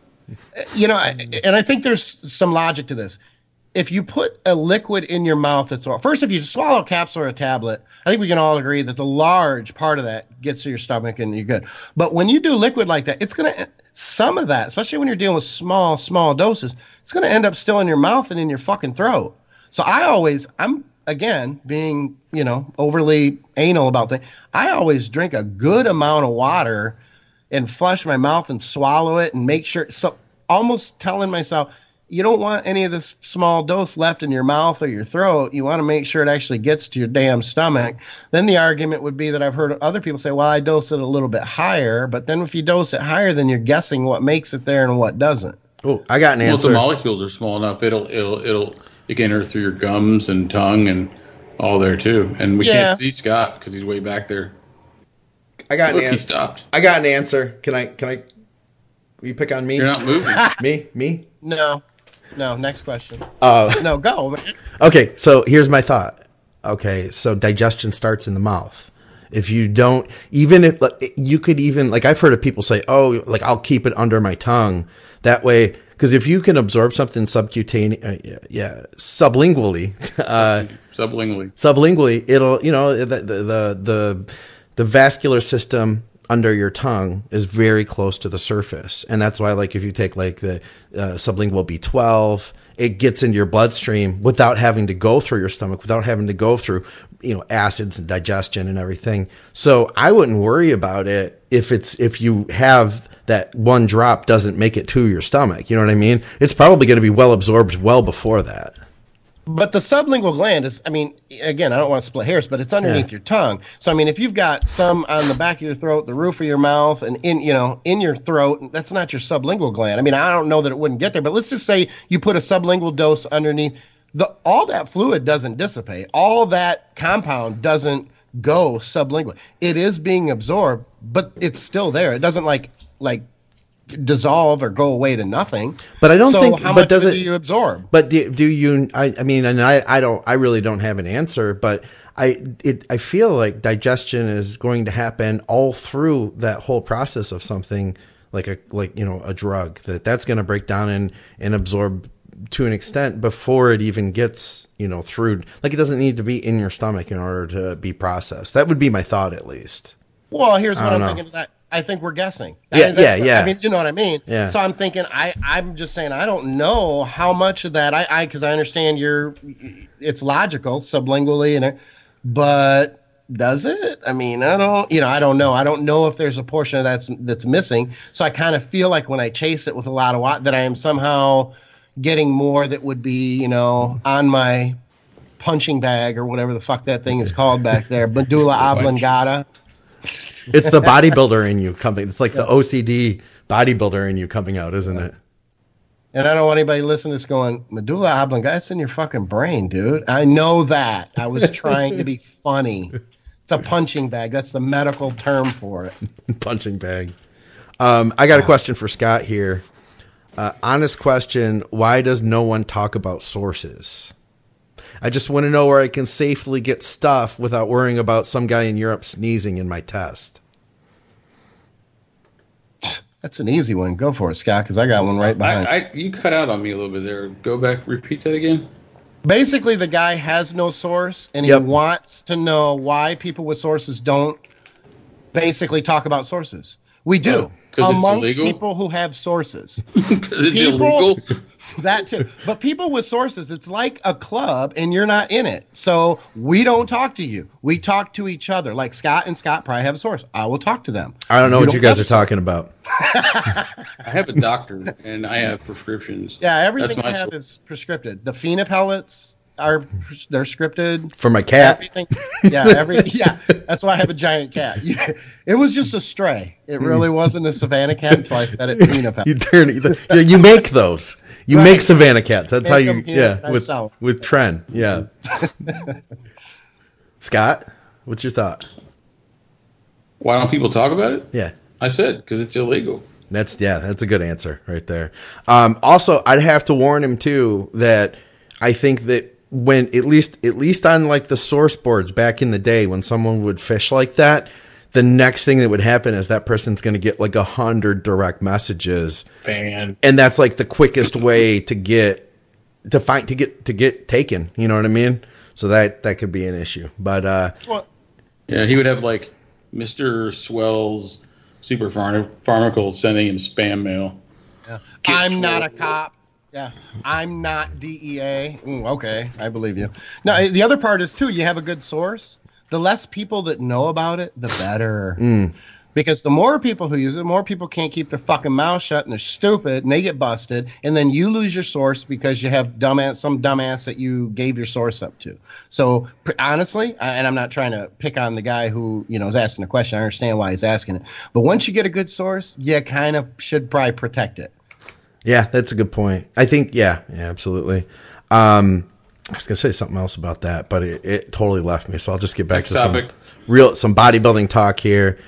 I think there's some logic to this. If you put a liquid in your mouth, first, if you swallow a capsule or a tablet, I think we can all agree that the large part of that gets to your stomach and you're good. But when you do liquid like that, some of that, especially when you're dealing with small doses, it's going to end up still in your mouth and in your fucking throat. So I'm again being, overly anal about things. I always drink a good amount of water and flush my mouth and swallow it and make sure. So almost telling myself, you don't want any of this small dose left in your mouth or your throat. You want to make sure it actually gets to your damn stomach. Then the argument would be that I've heard other people say, well, I dose it a little bit higher. But then if you dose it higher, then you're guessing what makes it there and what doesn't. Oh, I got an Well, if the answer. molecules are small enough, it can enter through your gums and tongue and all there too. And we Yeah. can't see Scott because he's way back there. I got an Look, he answer. stopped. I got an answer. Can I? Will you pick on me? You're not moving. Me? No. Next question. No, go. Man. Okay, so here's my thought. Okay, so digestion starts in the mouth. If you don't, even if you could even, like I've heard of people say, oh, like I'll keep it under my tongue. That way, because if you can absorb something sublingually, Sublingually. it'll, the vascular system under your tongue is very close to the surface. And that's why, like, if you take like the sublingual B12, it gets into your bloodstream without having to go through your stomach, without having to go through, acids and digestion and everything. So I wouldn't worry about it if you have that one drop doesn't make it to your stomach. You know what I mean? It's probably going to be well absorbed well before that. But the sublingual gland is, again, I don't want to split hairs, but it's underneath your tongue. So, if you've got some on the back of your throat, the roof of your mouth, and in your throat, that's not your sublingual gland. I don't know that it wouldn't get there, but let's just say you put a sublingual dose underneath. All that fluid doesn't dissipate. All that compound doesn't go sublingually. It is being absorbed, but it's still there. It doesn't like dissolve or go away to nothing. But I don't think. How but much does do it? you absorb? But do you? I really don't have an answer. But I feel like digestion is going to happen all through that whole process of something like a drug that's going to break down and absorb to an extent before it even gets through. Like, it doesn't need to be in your stomach in order to be processed. That would be my thought, at least. Well, here's what I'm know. thinking of that. I think we're guessing. Yeah. You know what I mean? Yeah. So I'm thinking, I'm just saying, I don't know how much of that because I understand it's logical sublingually, but does it? I don't know. I don't know if there's a portion of that's missing. So I kind of feel like when I chase it with a lot of water, that I am somehow getting more that would be, on my punching bag or whatever the fuck that thing is called back there, medulla oblongata. It's the bodybuilder in you coming. It's like the OCD bodybuilder in you coming out, isn't it? And I don't want anybody listening to this going, medulla oblongata, it's in your fucking brain, dude. I know that. I was trying to be funny. It's a punching bag. That's the medical term for it. Punching bag. I got a question for Scott here. Honest question. Why does no one talk about sources? I just want to know where I can safely get stuff without worrying about some guy in Europe sneezing in my test. That's an easy one. Go for it, Scott, because I got one right behind. You cut out on me a little bit there. Go back, repeat that again. Basically, the guy has no source, and he wants to know why people with sources don't basically talk about sources. We do. Amongst people who have sources. It's illegal. That too. But people with sources, it's like a club and you're not in it. So we don't talk to you. We talk to each other. Like Scott and Scott probably have a source. I will talk to them. I don't know what you guys are talking about. I have a doctor and I have prescriptions. Yeah, everything I have is prescripted. The Phena pellets they're scripted for my cat. Everything, that's why I have a giant cat. It was just a stray. It really wasn't a Savannah cat until I fed it Phena pellets. You make those. You make Savannah cats. That's how you with Tren. Yeah. Scott, what's your thought? Why don't people talk about it? Yeah. I said because it's illegal. That's a good answer right there. Also, I'd have to warn him too that I think that when at least on like the source boards back in the day when someone would fish like that, the next thing that would happen is that person's going to get like 100 direct messages, and that's like the quickest way to get taken. You know what I mean? So that could be an issue. But yeah, he would have like Mr. Swell's Super Pharmacal sending him spam mail. Yeah. I'm not a cop. Yeah, I'm not DEA. Okay, I believe you. Now, the other part is, too, you have a good source. The less people that know about it, the better. Because the more people who use it, the more people can't keep their fucking mouth shut, and they're stupid, and they get busted, and then you lose your source because you have some dumbass that you gave your source up to. So, honestly, and I'm not trying to pick on the guy who is asking the question. I understand why he's asking it. But once you get a good source, you kind of should probably protect it. Yeah, that's a good point. I think, yeah, absolutely. I was going to say something else about that, but it totally left me. So I'll just get back to some bodybuilding talk here.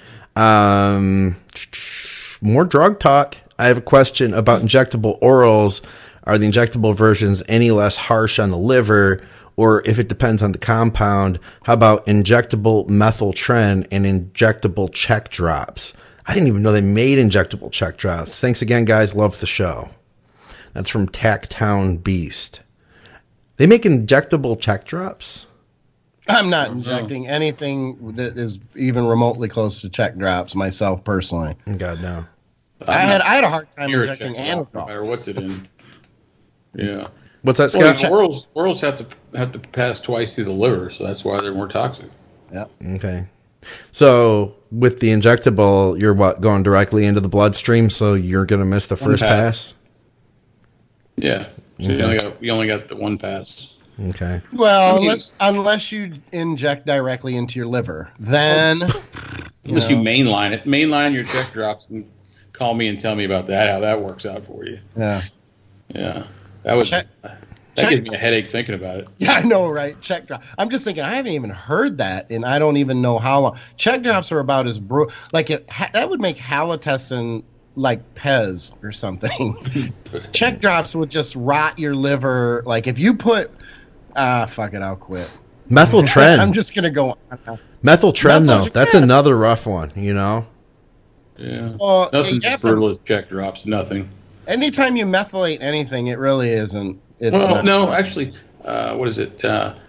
More drug talk. I have a question about injectable orals. Are the injectable versions any less harsh on the liver? Or if it depends on the compound, how about injectable methyltren and injectable check drops? I didn't even know they made injectable check drops. Thanks again, guys. Love the show. That's from Tacktown Beast. They make injectable check drops? I'm not injecting anything that is even remotely close to check drops myself personally. God, no. I had a hard time injecting Anadrol. No matter what's it in. Yeah. What's that, Scott? Orals have to pass twice through the liver, so that's why they're more toxic. Yeah. Okay. So with the injectable, you're going directly into the bloodstream, so you're going to miss the first pass? Yeah. So you only got the one pass. Okay. Well, unless you inject directly into your liver, then unless you mainline it, mainline your check drops, and call me and tell me about that. How that works out for you. Yeah. Yeah. That gives me a headache thinking about it. Yeah, I know, right? Check drop. I'm just thinking, I haven't even heard that, and I don't even know how long. Check drops are about as brutal. Like that would make halotestin like Pez or something. Check drops would just rot your liver. Like if you put, fuck it, I'll quit. Methyltren. I'm just gonna go on. Methyltren, though, that's another rough one. Yeah. Nothing's as brutal as check drops. Nothing. Anytime you methylate anything, it really isn't. No, actually, what is it?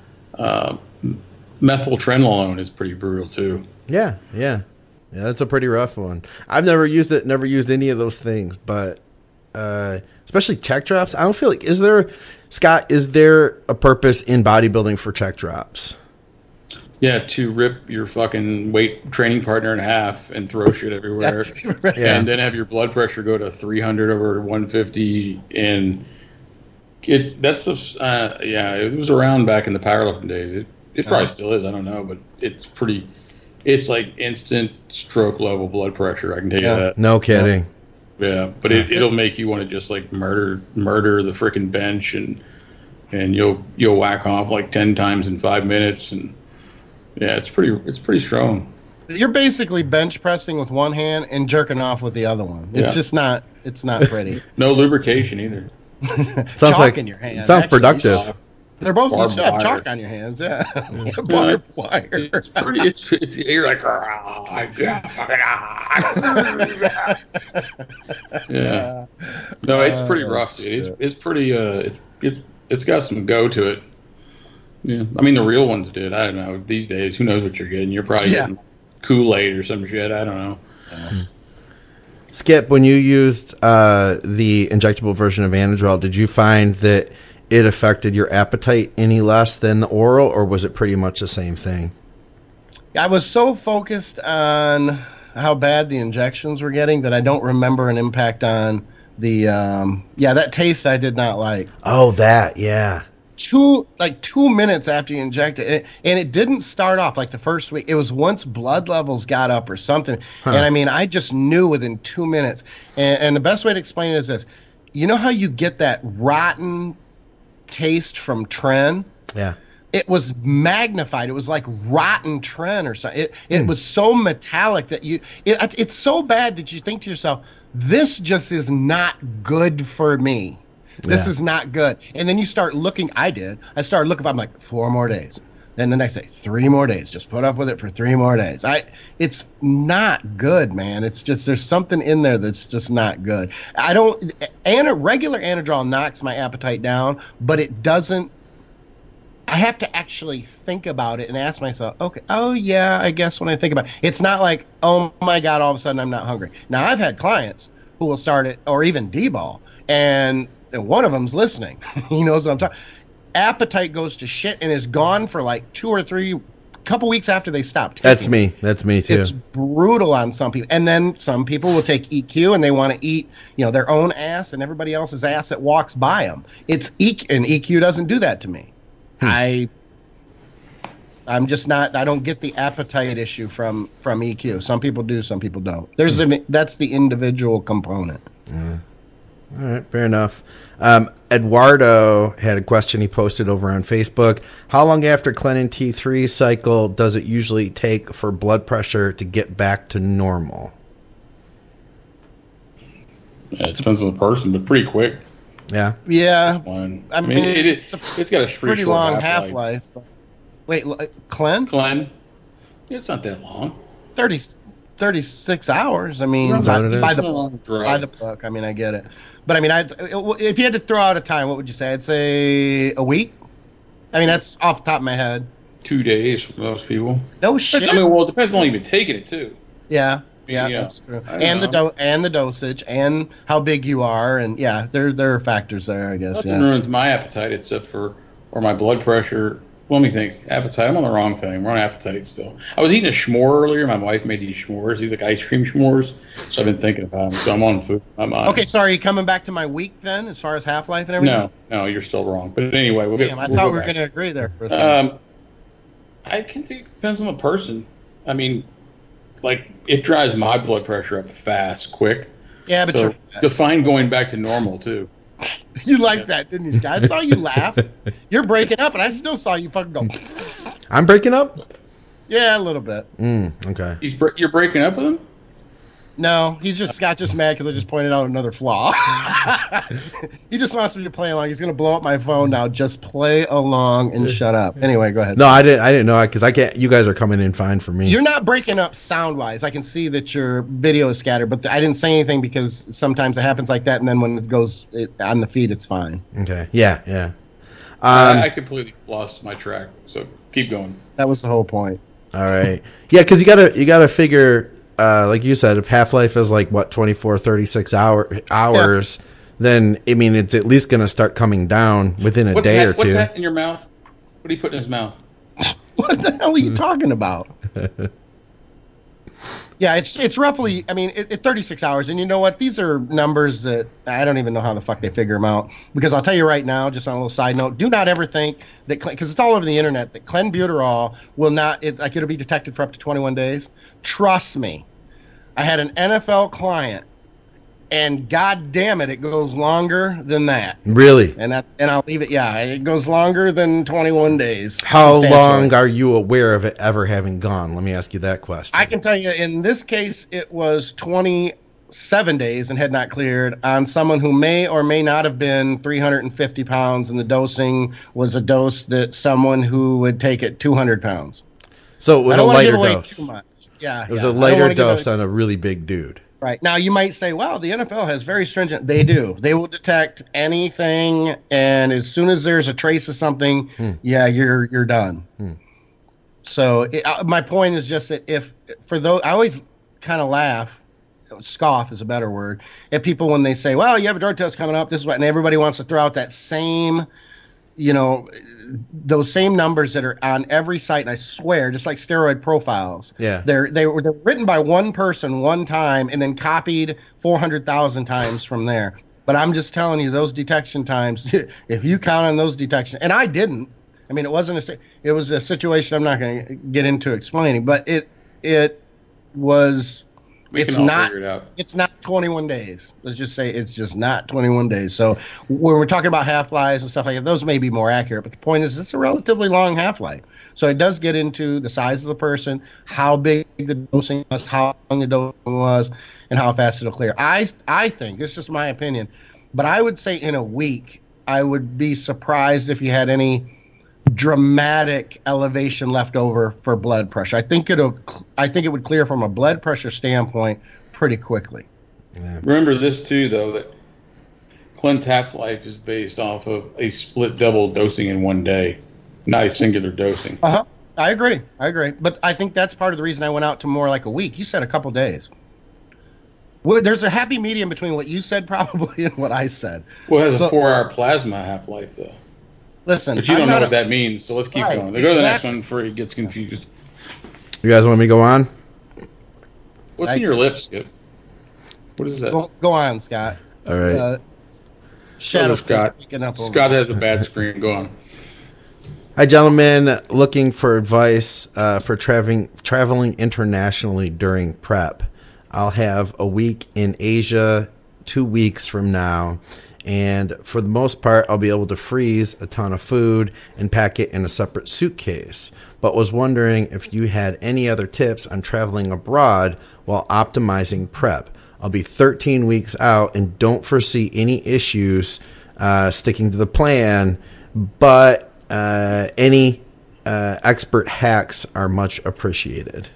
Methyltrenolone is pretty brutal too. Yeah, that's a pretty rough one. I've never used it, never used any of those things, but especially check drops. I don't feel like, is there a purpose in bodybuilding for check drops? Yeah, to rip your fucking weight training partner in half and throw shit everywhere, and then have your blood pressure go to 300 over 150, and it was around back in the powerlifting days. It probably still is. I don't know, but it's like instant stroke level blood pressure. I can tell you that. No kidding. Yeah, but it'll make you want to just like murder the freaking bench, and you'll whack off like 10 times in 5 minutes, and Yeah, it's pretty strong. You're basically bench pressing with one hand and jerking off with the other one. It's Yeah. just not. It's not pretty. No lubrication either. Sounds Chalk like in your hand. sounds actually. productive. They're both Barbed you have wire. chalk on your hands. Yeah, barbed wire. It's pretty. It's you're like, yeah, fucking yeah. No, it's pretty rough, dude. It's pretty. It's got some go to it. Yeah, I mean the real ones did. I don't know. These days, who knows what you're getting? You're probably getting Kool-Aid or some shit. I don't know. Skip, when you used the injectable version of Anadrol, did you find that it affected your appetite any less than the oral, or was it pretty much the same thing? I was so focused on how bad the injections were getting that I don't remember an impact on the. That taste I did not like. Oh, that, yeah. 2 minutes after you inject it, and it didn't start off like the first week. It was once blood levels got up or something, and I mean I just knew within 2 minutes. And the best way to explain it is this: you know how you get that rotten taste from Tren? Yeah. It was magnified. It was like rotten Tren or something. It was so metallic that it's so bad that you think to yourself, this just is not good for me. This is not good. And then you start looking. I started looking. I'm like, 4 more days. Then the next day, 3 more days. Just put up with it for 3 more days. It's not good, man. It's just there's something in there that's just not good. Regular Anadrol knocks my appetite down, but it doesn't. I have to actually think about it and ask myself, okay, oh yeah, I guess when I think about it, it's not like, oh my God, all of a sudden I'm not hungry. Now I've had clients who will start it, or even D-ball, and one of them's listening. He knows what I'm talking. Appetite goes to shit and is gone for like 2 or 3, couple weeks after they stop taking That's it. me. That's me too. It's brutal on some people. And then some people will take EQ and they want to eat, their own ass and everybody else's ass that walks by them. It's and EQ doesn't do that to me. I'm just not. I don't get the appetite issue from EQ. Some people do, some people don't. That's the individual component. All right, fair enough. Eduardo had a question he posted over on Facebook. How long after Clenin T3 cycle does it usually take for blood pressure to get back to normal? Yeah, it depends on the person, but pretty quick. Yeah. Yeah. I mean, it's got a pretty long half-life. Wait, Clen? Clen? It's not that long. 36 hours. I mean, Is that what it by is? the book. I mean, I get it. But I mean, if you had to throw out a time, what would you say? I'd say a week. I mean, that's off the top of my head. 2 days for most people. No shit. I mean, well, it depends on how you've been taking it too. Yeah, Yeah. that's true. I And know. the dosage and how big you are, and yeah, there are factors there, I guess. Nothing ruins my appetite except for, or my blood pressure. Let me think. Appetite. I'm on the wrong thing. We're on appetite still. I was eating a s'more earlier. My wife made these s'mores. These like ice cream s'mores. So I've been thinking about them. So I'm on food. I'm on. Okay, sorry. Coming back to my week then, as far as half-life and everything. No, you're still wrong. But anyway, we'll Damn, I thought we were going to agree there for a second. I can see it depends on the person. I mean, like it drives my blood pressure up fast, quick. Yeah, but So define going back to normal too. you liked that, didn't you, Scott? I saw you laugh. You're breaking up, and I still saw you fucking go. I'm breaking up? Yeah, a little bit. Okay. You're breaking up with him? No, Scott just mad because I just pointed out another flaw. He just wants me to play along. He's gonna blow up my phone now. Just play along and shut up. Anyway, go ahead. No, I didn't know because I can't. You guys are coming in fine for me. You're not breaking up sound wise. I can see that your video is scattered, but I didn't say anything because sometimes it happens like that, and then when it goes on the feed, it's fine. Okay. Yeah. I completely lost my track. So keep going. That was the whole point. All right. Yeah, because you gotta figure. Like you said, if Half-Life is like, 24, 36 hours, then, I mean, it's at least going to start coming down within a day or two. What's that in your mouth? What do you put in his mouth? What the hell are you talking about? Yeah, it's roughly, I mean, 36 hours. And you know what? These are numbers that I don't even know how the fuck they figure them out. Because I'll tell you right now, just on a little side note, do not ever think that, because it's all over the internet, that clenbuterol will not, it'll be detected for up to 21 days. Trust me. I had an NFL client And God damn it goes longer than that. Really? And I'll leave it. Yeah, it goes longer than 21 days. How substantially. long are you aware of it ever having gone? Let me ask you that question. I can tell you, in this case, it was 27 days and had not cleared on someone who may or may not have been 350 pounds, and the dosing was a dose that someone who would take it 200 pounds. So it was I a don't want to lighter give away dose. too much. Yeah, It was yeah. a I don't lighter wanna give dose away- on a really big dude. Right. Now, you might say, well, the NFL has very stringent. They do. They will detect anything, and as soon as there's a trace of something, yeah, you're done. So my point is just that if for those, I always kind of laugh, scoff is a better word, at people when they say, well, you have a drug test coming up, this is what, and everybody wants to throw out that same, those same numbers that are on every site, and I swear, just like steroid profiles. Yeah. They're written by one person one time and then copied 400,000 times from there. But I'm just telling you, those detection times, if you count on those detection, and I didn't. I mean, it was a situation I'm not going to get into explaining, but it was. We It's can all not. figure it out. It's not 21 days. Let's just say it's just not 21 days. So when we're talking about half-lives and stuff like that, those may be more accurate. But the point is, it's a relatively long half-life. So it does get into the size of the person, how big the dosing was, how long the dosing was, and how fast it'll clear. I think, it's just my opinion, but I would say in a week, I would be surprised if you had any dramatic elevation left over for blood pressure. I think it would clear from a blood pressure standpoint pretty quickly. Remember this too, though, that Clint's half-life is based off of a split double dosing in one day, not a singular dosing. I agree. But I think that's part of the reason I went out to more like a week. You said a couple days. Well, there's a happy medium between what you said probably and what I said. Well, it has a 4-hour plasma half-life, though. Listen, But you I'm don't know not what that means, so let's keep Right, going. Go to the next exactly. one before he gets confused. You guys want me to go on? What's in your lips, Skip? What is that? Go on, Scott. All right. Shadow Scott. picking up over. Scott has a bad screen. Go on. Hi, gentlemen. Looking for advice for traveling internationally during prep. I'll have a week in Asia 2 weeks from now. And for the most part, I'll be able to freeze a ton of food and pack it in a separate suitcase. But was wondering if you had any other tips on traveling abroad while optimizing prep. I'll be 13 weeks out and don't foresee any issues sticking to the plan, but any expert hacks are much appreciated.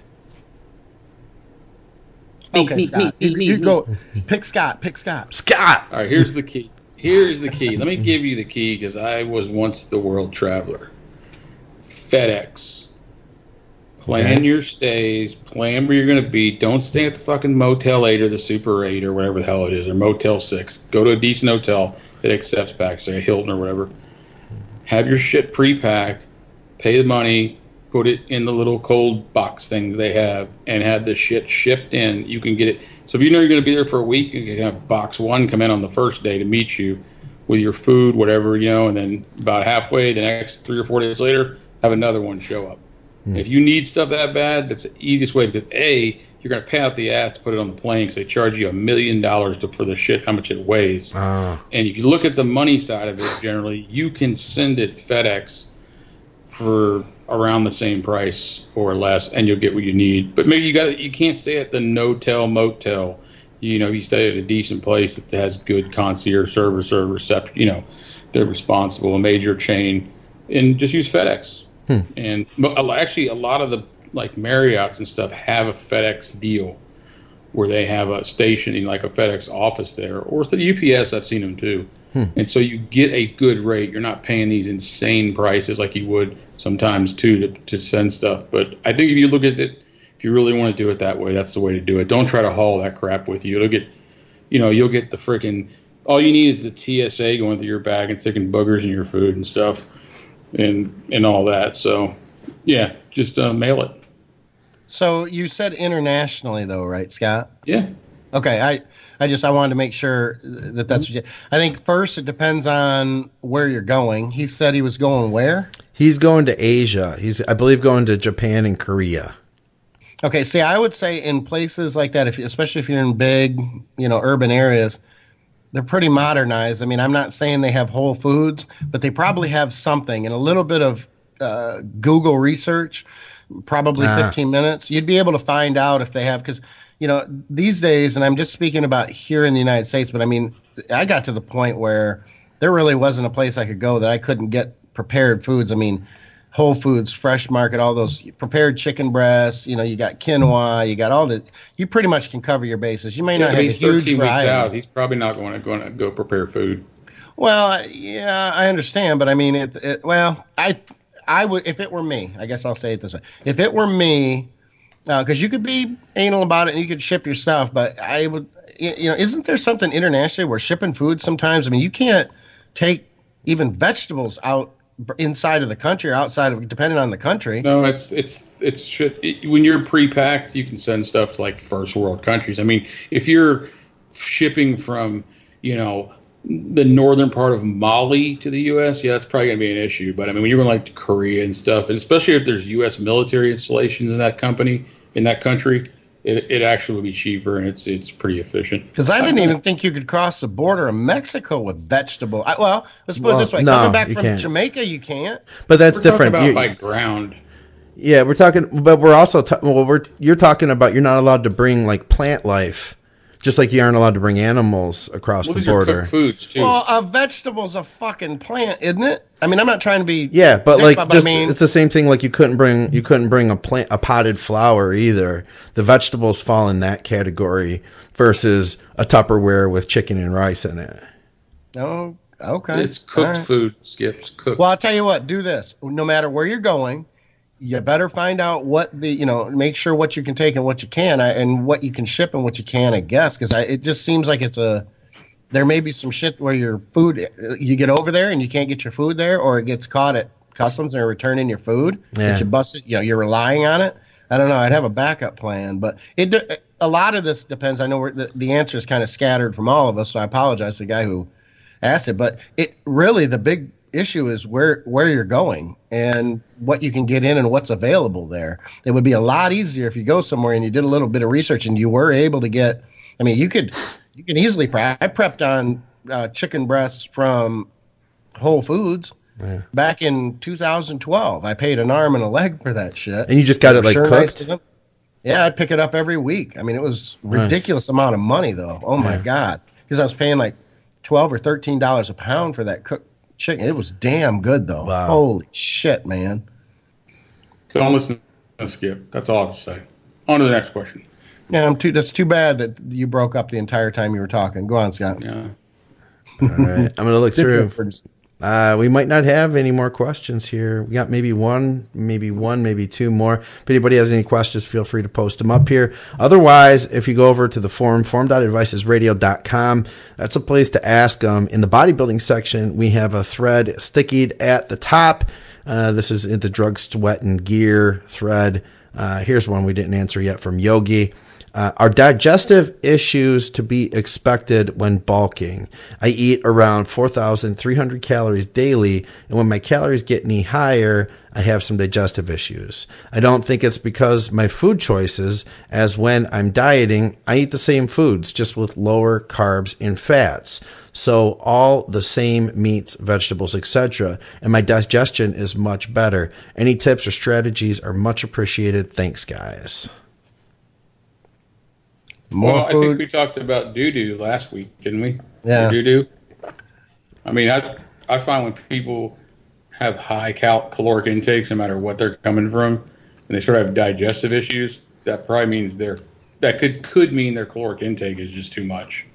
Okay, Scott. You go. Pick Scott. Scott! All right, here's the key. Let me give you the key because I was once the world traveler. FedEx. Plan your stays. Plan where you're going to be. Don't stay at the fucking Motel 8 or the Super 8 or whatever the hell it is, or Motel 6. Go to a decent hotel that accepts packs, like a Hilton or whatever. Have your shit pre-packed. Pay the money. Put it in the little cold box things they have, and have the shit shipped in. You can get it. So if you know you're going to be there for a week, you can have box one come in on the first day to meet you with your food, whatever, and then about halfway, the next 3 or 4 days later, have another one show up. If you need stuff that bad, that's the easiest way, because A, you're going to pay out the ass to put it on the plane because they charge you $1 million for the shit, how much it weighs. And if you look at the money side of it, generally, you can send it FedEx for around the same price or less, and you'll get what you need. But maybe you can't stay at the no-tel motel. You stay at a decent place that has good concierge service or reception. They're responsible, a major chain, and just use FedEx. And actually, a lot of the Marriotts and stuff have a FedEx deal where they have a station, like a FedEx office there, or the UPS. I've seen them too. And so you get a good rate. You're not paying these insane prices like you would sometimes too to send stuff. But I think if you look at it, if you really want to do it that way, that's the way to do it. Don't try to haul that crap with you. It'll get, you'll get the freaking. All you need is the TSA going through your bag and sticking boogers in your food and stuff, and all that. So, yeah, just mail it. So you said internationally, though, right, Scott? Yeah. Okay, I wanted to make sure that's what you, I think first it depends on where you're going. He said he was going where? He's going to Asia. He's, I believe, going to Japan and Korea. Okay, see, I would say in places like that, especially if you're in big, urban areas, they're pretty modernized. I mean, I'm not saying they have Whole Foods, but they probably have something. And a little bit of Google research, probably 15 minutes, you'd be able to find out if they have, because, these days, and I'm just speaking about here in the United States, but I mean, I got to the point where there really wasn't a place I could go that I couldn't get prepared foods. I mean, Whole Foods, Fresh Market, all those prepared chicken breasts, you got quinoa, you got all the, you pretty much can cover your bases. You may not have a huge 13 weeks variety. out. He's probably not going to go prepare food. Well, yeah, I understand, but I mean, I would, if it were me, I guess I'll say it this way. If it were me, because you could be anal about it and you could ship your stuff, but I would, isn't there something internationally where shipping food sometimes, I mean, you can't take even vegetables out inside of the country or outside of, depending on the country. No, it's shit. When you're pre-packed, you can send stuff to like first world countries. I mean, if you're shipping from, the northern part of Mali to the U.S., yeah, that's probably going to be an issue. But I mean, when you're going like to Korea and stuff, and especially if there's U.S. military installations in that country, it actually will be cheaper and it's pretty efficient. Because I didn't even think you could cross the border of Mexico with vegetable. Let's put it this way: no, coming back you from can't. Jamaica, you can't. But that's We're different. talking about by ground. Yeah, we're talking, but we're also you're talking about you're not allowed to bring like plant life, just like you aren't allowed to bring animals across the These are border. cooked foods too. Well, a vegetable's a fucking plant, isn't it? I mean, I'm not trying to be. Yeah, but like but just it's the same thing. Like you couldn't bring a potted flower either. The vegetables fall in that category versus a Tupperware with chicken and rice in it. Oh, okay. It's cooked All right. food, Skips. Cooked. Well, I'll tell you what. Do this. No matter where you're going, you better find out what make sure what you can take and what you can, and what you can ship and what you can. I guess because it just seems like there may be some shit where your food, you get over there and you can't get your food there, or it gets caught at customs and they're returning your food. Yeah. That you busted, you're relying on it. I don't know. I'd have a backup plan, but a lot of this depends. I know the answer is kind of scattered from all of us, so I apologize to the guy who asked it. But the big issue is where you're going and what you can get in and what's available there. It would be a lot easier if you go somewhere and you did a little bit of research and you were able to get. I mean, you can easily prep. I prepped on chicken breasts from Whole Foods back in 2012. I paid an arm and a leg for that shit. And you just got it like Nice cooked? to them. Yeah, I'd pick it up every week. I mean, it was ridiculous amount of money though. Oh my God. Because I was paying like $12 or $13 a pound for that cooked chicken. It was damn good though. Wow. Holy shit, man. Don't listen to Skip. That's all I have to say. On to the next question. Yeah, that's too bad that you broke up the entire time you were talking. Go on, Scott. Yeah. All right, I'm gonna look through. We might not have any more questions here. We got maybe two more. If anybody has any questions, feel free to post them up here. Otherwise, if you go over to the forum.advicesradio.com, that's a place to ask them. In the bodybuilding section, we have a thread stickied at the top. This is in the Drug Sweat and Gear thread. Here's one we didn't answer yet from Yogi. Are digestive issues to be expected when bulking? I eat around 4,300 calories daily, and when my calories get any higher, I have some digestive issues. I don't think it's because my food choices, as when I'm dieting, I eat the same foods, just with lower carbs and fats. So all the same meats, vegetables, etc., and my digestion is much better. Any tips or strategies are much appreciated. Thanks, guys. I think we talked about doo-doo last week, didn't we? Yeah. Doo-doo. I mean, I find when people have high caloric intakes, no matter what they're coming from, and they sort of have digestive issues, that probably means could mean their caloric intake is just too much.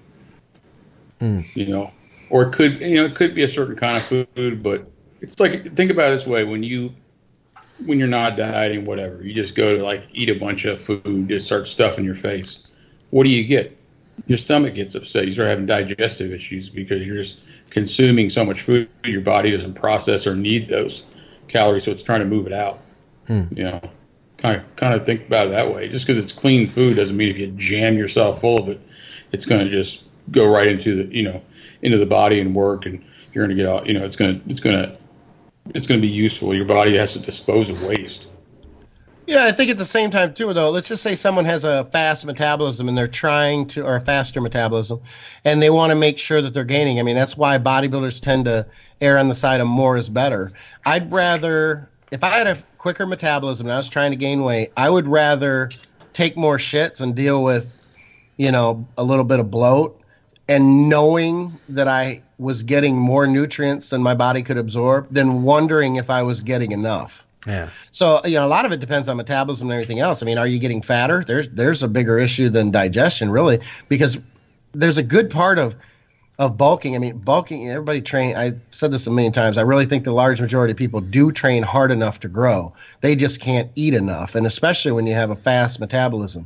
Or it could be a certain kind of food, but it's like, think about it this way: when you're not dieting, whatever, you just go to like eat a bunch of food, just start stuffing your face. What do you get? Your stomach gets upset. You start having digestive issues because you're just consuming so much food. Your body doesn't process or need those calories, so it's trying to move it out. Kind of think about it that way. Just because it's clean food doesn't mean if you jam yourself full of it, it's going to just go right into the body and work, and you're going to get all. It's going to be useful. Your body has to dispose of waste. Yeah, I think at the same time too, though, let's just say someone has a fast metabolism and they're trying to, or a faster metabolism, and they want to make sure that they're gaining. I mean, that's why bodybuilders tend to err on the side of more is better. I'd rather, if I had a quicker metabolism and I was trying to gain weight, I would rather take more shits and deal with, a little bit of bloat, and knowing that I was getting more nutrients than my body could absorb than wondering if I was getting enough. Yeah. So, a lot of it depends on metabolism and everything else. I mean, are you getting fatter? There's a bigger issue than digestion, really, because there's a good part of bulking. I mean, bulking, everybody train. I said this a million times. I really think the large majority of people do train hard enough to grow. They just can't eat enough. And especially when you have a fast metabolism.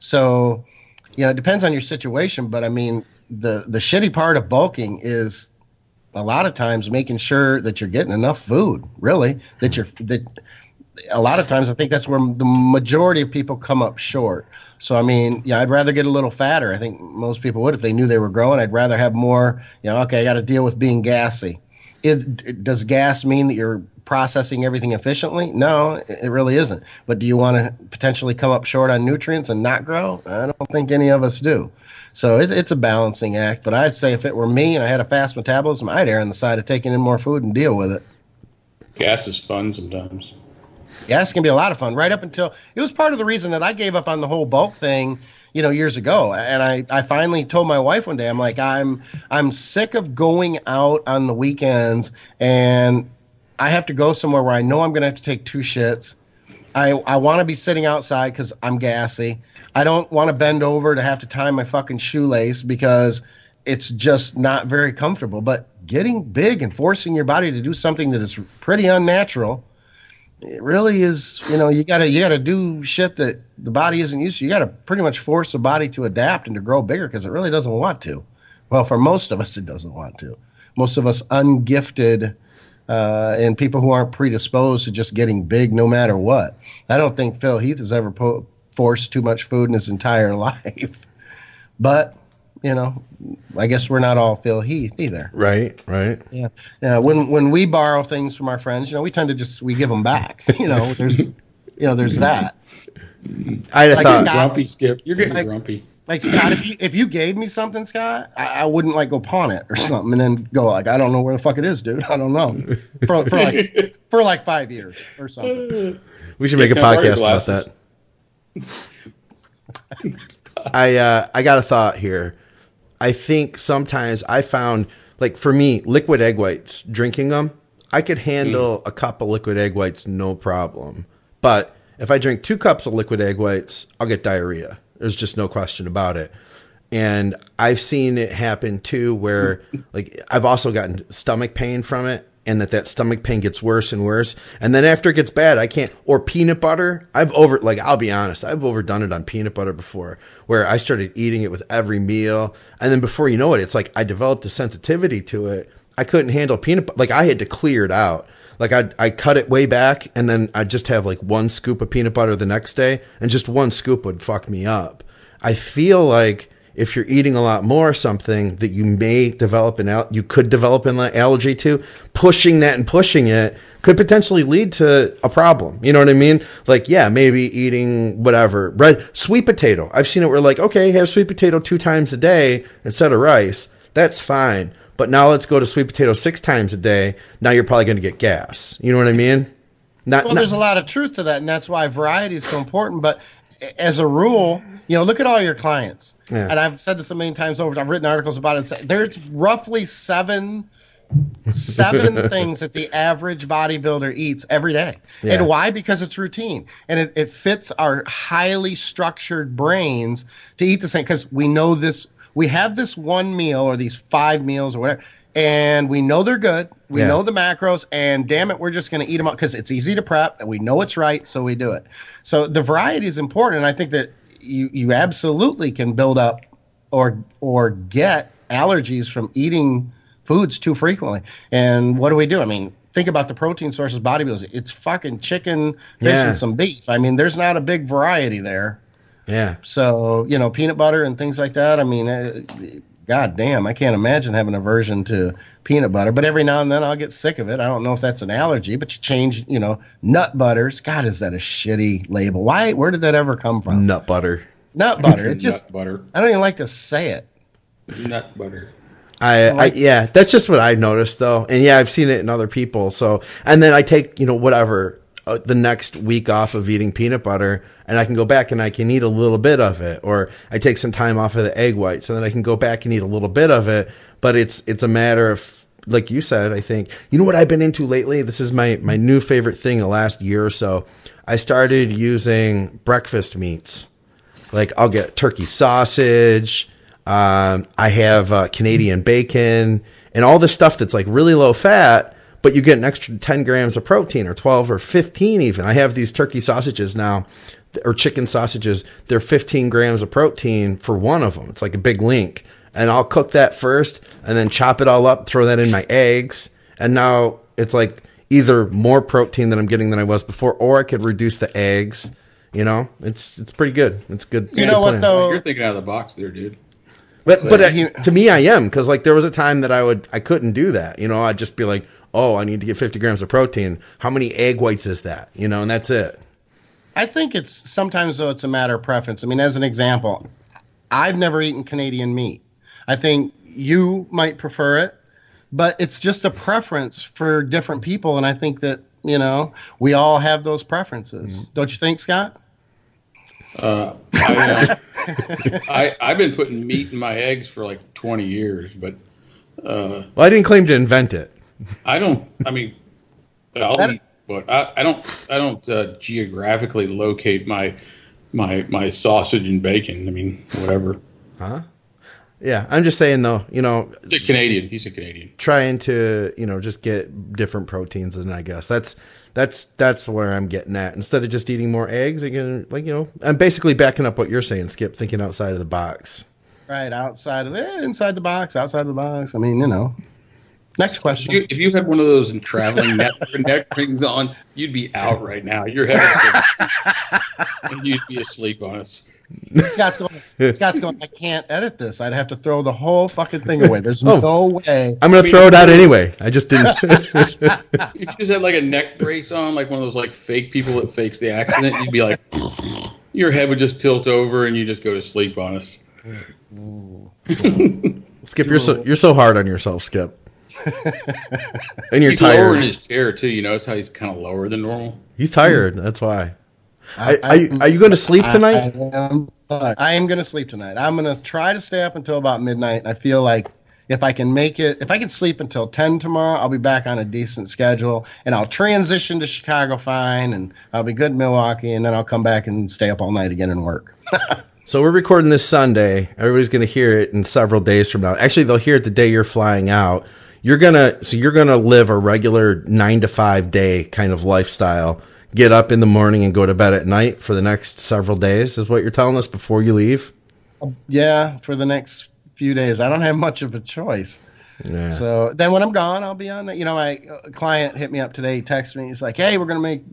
So, it depends on your situation. But I mean, the shitty part of bulking is a lot of times making sure that you're getting enough food, really, that a lot of times I think that's where the majority of people come up short. So, I mean, I'd rather get a little fatter. I think most people would if they knew they were growing. I'd rather have more, okay, I got to deal with being gassy. Does gas mean that you're processing everything efficiently? No, it really isn't. But do you want to potentially come up short on nutrients and not grow? I don't think any of us do. So it's a balancing act. But I'd say if it were me and I had a fast metabolism, I'd err on the side of taking in more food and deal with it. Gas is fun sometimes. Gas can be a lot of fun, right up until it was part of the reason that I gave up on the whole bulk thing, years ago. And I finally told my wife one day, I'm like, I'm sick of going out on the weekends and I have to go somewhere where I know I'm going to have to take 2 shits. I want to be sitting outside because I'm gassy. I don't want to bend over to have to tie my fucking shoelace because it's just not very comfortable. But getting big and forcing your body to do something that is pretty unnatural, it really is, you gotta do shit that the body isn't used to. You gotta pretty much force the body to adapt and to grow bigger because it really doesn't want to. Well, for most of us, it doesn't want to. Most of us ungifted and people who aren't predisposed to just getting big no matter what. I don't think Phil Heath has ever forced too much food in his entire life. But, I guess we're not all Phil Heath either. Right. Yeah. When we borrow things from our friends, we tend to we give them back. There's that. I Like thought, Scott- Grumpy, Skip. You're getting Like- grumpy. Like, Scott, if you gave me something, Scott, I wouldn't go pawn it or something and then go I don't know where the fuck it is, dude. I don't know. For like 5 years or something. we should make a Can I borrow your podcast about that. I got a thought here. I think sometimes I found, for me, liquid egg whites, drinking them, I could handle a cup of liquid egg whites, no problem. But if I drink 2 cups of liquid egg whites, I'll get diarrhea. There's just no question about it. And I've seen it happen too, where I've also gotten stomach pain from it, and that stomach pain gets worse and worse. And then after it gets bad, I can't, or peanut butter. I'll be honest, I've overdone it on peanut butter before, where I started eating it with every meal. And then before you know it, it's I developed a sensitivity to it. I couldn't handle peanut butter. I had to clear it out. I cut it way back, and then I'd just have 1 scoop of peanut butter the next day, and just 1 scoop would fuck me up. I feel like if you're eating a lot more of something that you may develop you could develop an allergy to, pushing it could potentially lead to a problem. You know what I mean? Maybe eating whatever. Sweet potato. I've seen it where okay, have sweet potato 2 times a day instead of rice. That's fine. But now let's go to sweet potato 6 times a day. Now you're probably going to get gas. You know what I mean? There's a lot of truth to that, and that's why variety is so important. But as a rule, look at all your clients. Yeah. And I've said this a million times over. I've written articles about it. There's roughly seven things that the average bodybuilder eats every day. Yeah. And why? Because it's routine. And it fits our highly structured brains to eat the same. Because we know this. We have this one meal or these 5 meals or whatever, and we know they're good. We know the macros, and damn it, we're just going to eat them up because it's easy to prep, and we know it's right, so we do it. So the variety is important, and I think that you absolutely can build up or get allergies from eating foods too frequently. And what do we do? I mean, think about the protein sources bodybuilders. It's fucking chicken, fish, and some beef. I mean, there's not a big variety there. Yeah. So, peanut butter and things like that. I mean, God damn, I can't imagine having aversion to peanut butter. But every now and then I'll get sick of it. I don't know if that's an allergy, but you change, nut butters. God, is that a shitty label? Why? Where did that ever come from? Nut butter. Nut butter. It's just, Nut butter. I don't even like to say it. Nut butter. Yeah, that's just what I noticed though. And yeah, I've seen it in other people. So, and then I take, whatever, the next week off of eating peanut butter, and I can go back and I can eat a little bit of it, or I take some time off of the egg whites and then I can go back and eat a little bit of it. But it's a matter of, like you said, I think, what I've been into lately? This is my new favorite thing the last year or so. I started using breakfast meats. Like I'll get turkey sausage. I have Canadian bacon and all this stuff that's like really low fat, but you get an extra 10 grams of protein, or 12 or 15 even. I have these turkey sausages now, or chicken sausages. They're 15 grams of protein for one of them. It's like a big link. And I'll cook that first and then chop it all up, throw that in my eggs. And now it's like either more protein than I'm getting than I was before, or I could reduce the eggs. It's pretty good. It's good. You know what though? You're thinking out of the box there, dude. But to me, I am, because like there was a time that I couldn't do that. I'd just be like, oh, I need to get 50 grams of protein. How many egg whites is that? And that's it. I think it's sometimes though it's a matter of preference. I mean, as an example, I've never eaten Canadian meat. I think you might prefer it, but it's just a preference for different people, and I think that we all have those preferences. Don't you think, Scott? I've been putting meat in my eggs for like 20 years, but well, I didn't claim to invent it. I'll eat, but I don't geographically locate my sausage and bacon. I mean, whatever. Huh? Yeah, I'm just saying though, He's a Canadian. He's a Canadian. Trying to, just get different proteins, and I guess that's where I'm getting at. Instead of just eating more eggs, again, I'm basically backing up what you're saying, Skip, thinking outside of the box. Right, inside the box, outside the box. I mean, Next question. If you had one of those in traveling neck rings on, you'd be out right now. Your head and you'd be asleep on us. Scott's going, I can't edit this. I'd have to throw the whole fucking thing away. There's no way. I'm going to throw it out anyway. I just didn't. If you just had like a neck brace on, like one of those like fake people that fakes the accident, you'd be like, your head would just tilt over and you just go to sleep on us. Skip, you're so hard on yourself, Skip. And he's tired. Lower in his chair too. You notice how he's kind of lower than normal. He's tired. That's why. Are you going to sleep tonight? I am going to sleep tonight. I'm going to try to stay up until about midnight. I feel like if I can sleep until 10 tomorrow, I'll be back on a decent schedule, and I'll transition to Chicago fine, and I'll be good in Milwaukee, and then I'll come back and stay up all night again and work. So we're recording this Sunday. Everybody's going to hear it in several days from now. Actually, they'll hear it the day you're flying out. You're gonna live a regular 9 to 5 day kind of lifestyle. Get up in the morning and go to bed at night for the next several days, is what you're telling us before you leave? Yeah, for the next few days. I don't have much of a choice. Yeah. So then when I'm gone, I'll be on that. My client hit me up today, texted me. He's like, hey, we're going to make,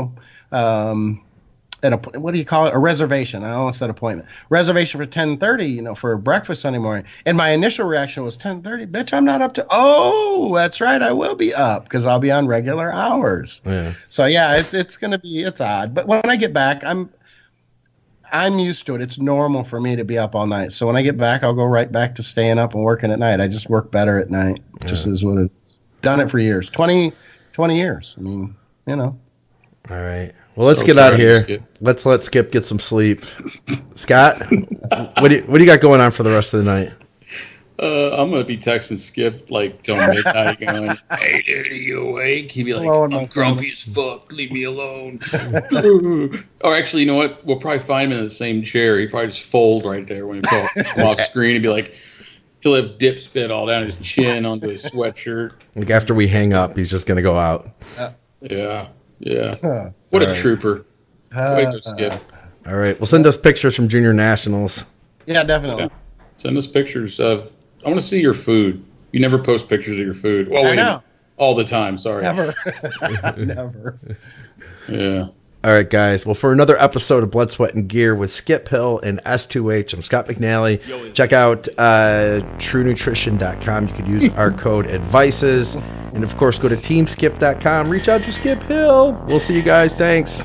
what do you call it? A reservation. I almost said appointment. Reservation for 10:30, for breakfast Sunday morning. And my initial reaction was 10:30. Bitch, I'm not up to. Oh, that's right. I will be up because I'll be on regular hours. Yeah. So yeah, it's odd. But when I get back, I'm used to it. It's normal for me to be up all night. So when I get back, I'll go right back to staying up and working at night. I just work better at night. Yeah. Just is what it's done it for years. 20 years. I mean, All right. Well, let's get out of here. Let's let Skip get some sleep. Scott, what do you got going on for the rest of the night? I'm going to be texting Skip like till midnight going, hey, dude, are you awake? He'd be like, I'm grumpy as fuck. Leave me alone. Or actually, you know what? We'll probably find him in the same chair. He'd probably just fold right there when he come off screen. He'd be like, he'll have dip spit all down his chin onto his sweatshirt. Like after we hang up, he's just going to go out. Yeah. What a trooper. Way to go, Skip. All right. Well, send us pictures from Junior Nationals. Yeah, definitely. Yeah. Send us pictures of. I want to see your food. You never post pictures of your food. Well, I know. All the time. Sorry. Never. Never. Yeah. All right, guys. Well, for another episode of Blood, Sweat, and Gear with Skip Hill and S2H, I'm Scott McNally. Check out TrueNutrition.com. You could use our code ADVICES. And, of course, go to TeamSkip.com. Reach out to Skip Hill. We'll see you guys. Thanks.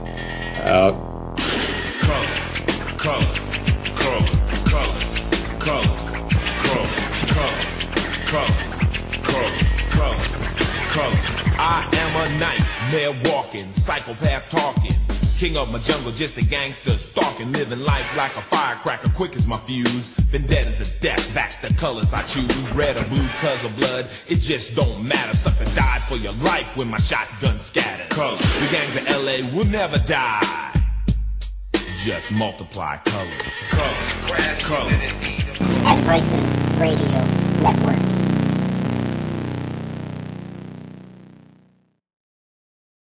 I am a nightmare walking, psychopath talking, king of my jungle, just a gangster stalking, living life like a firecracker, quick as my fuse, vendettas of death, that's the colors I choose, red or blue, cause of blood, it just don't matter, sucker died for your life when my shotgun scatters, the gangs of LA will never die, just multiply colors. Advices Radio Network.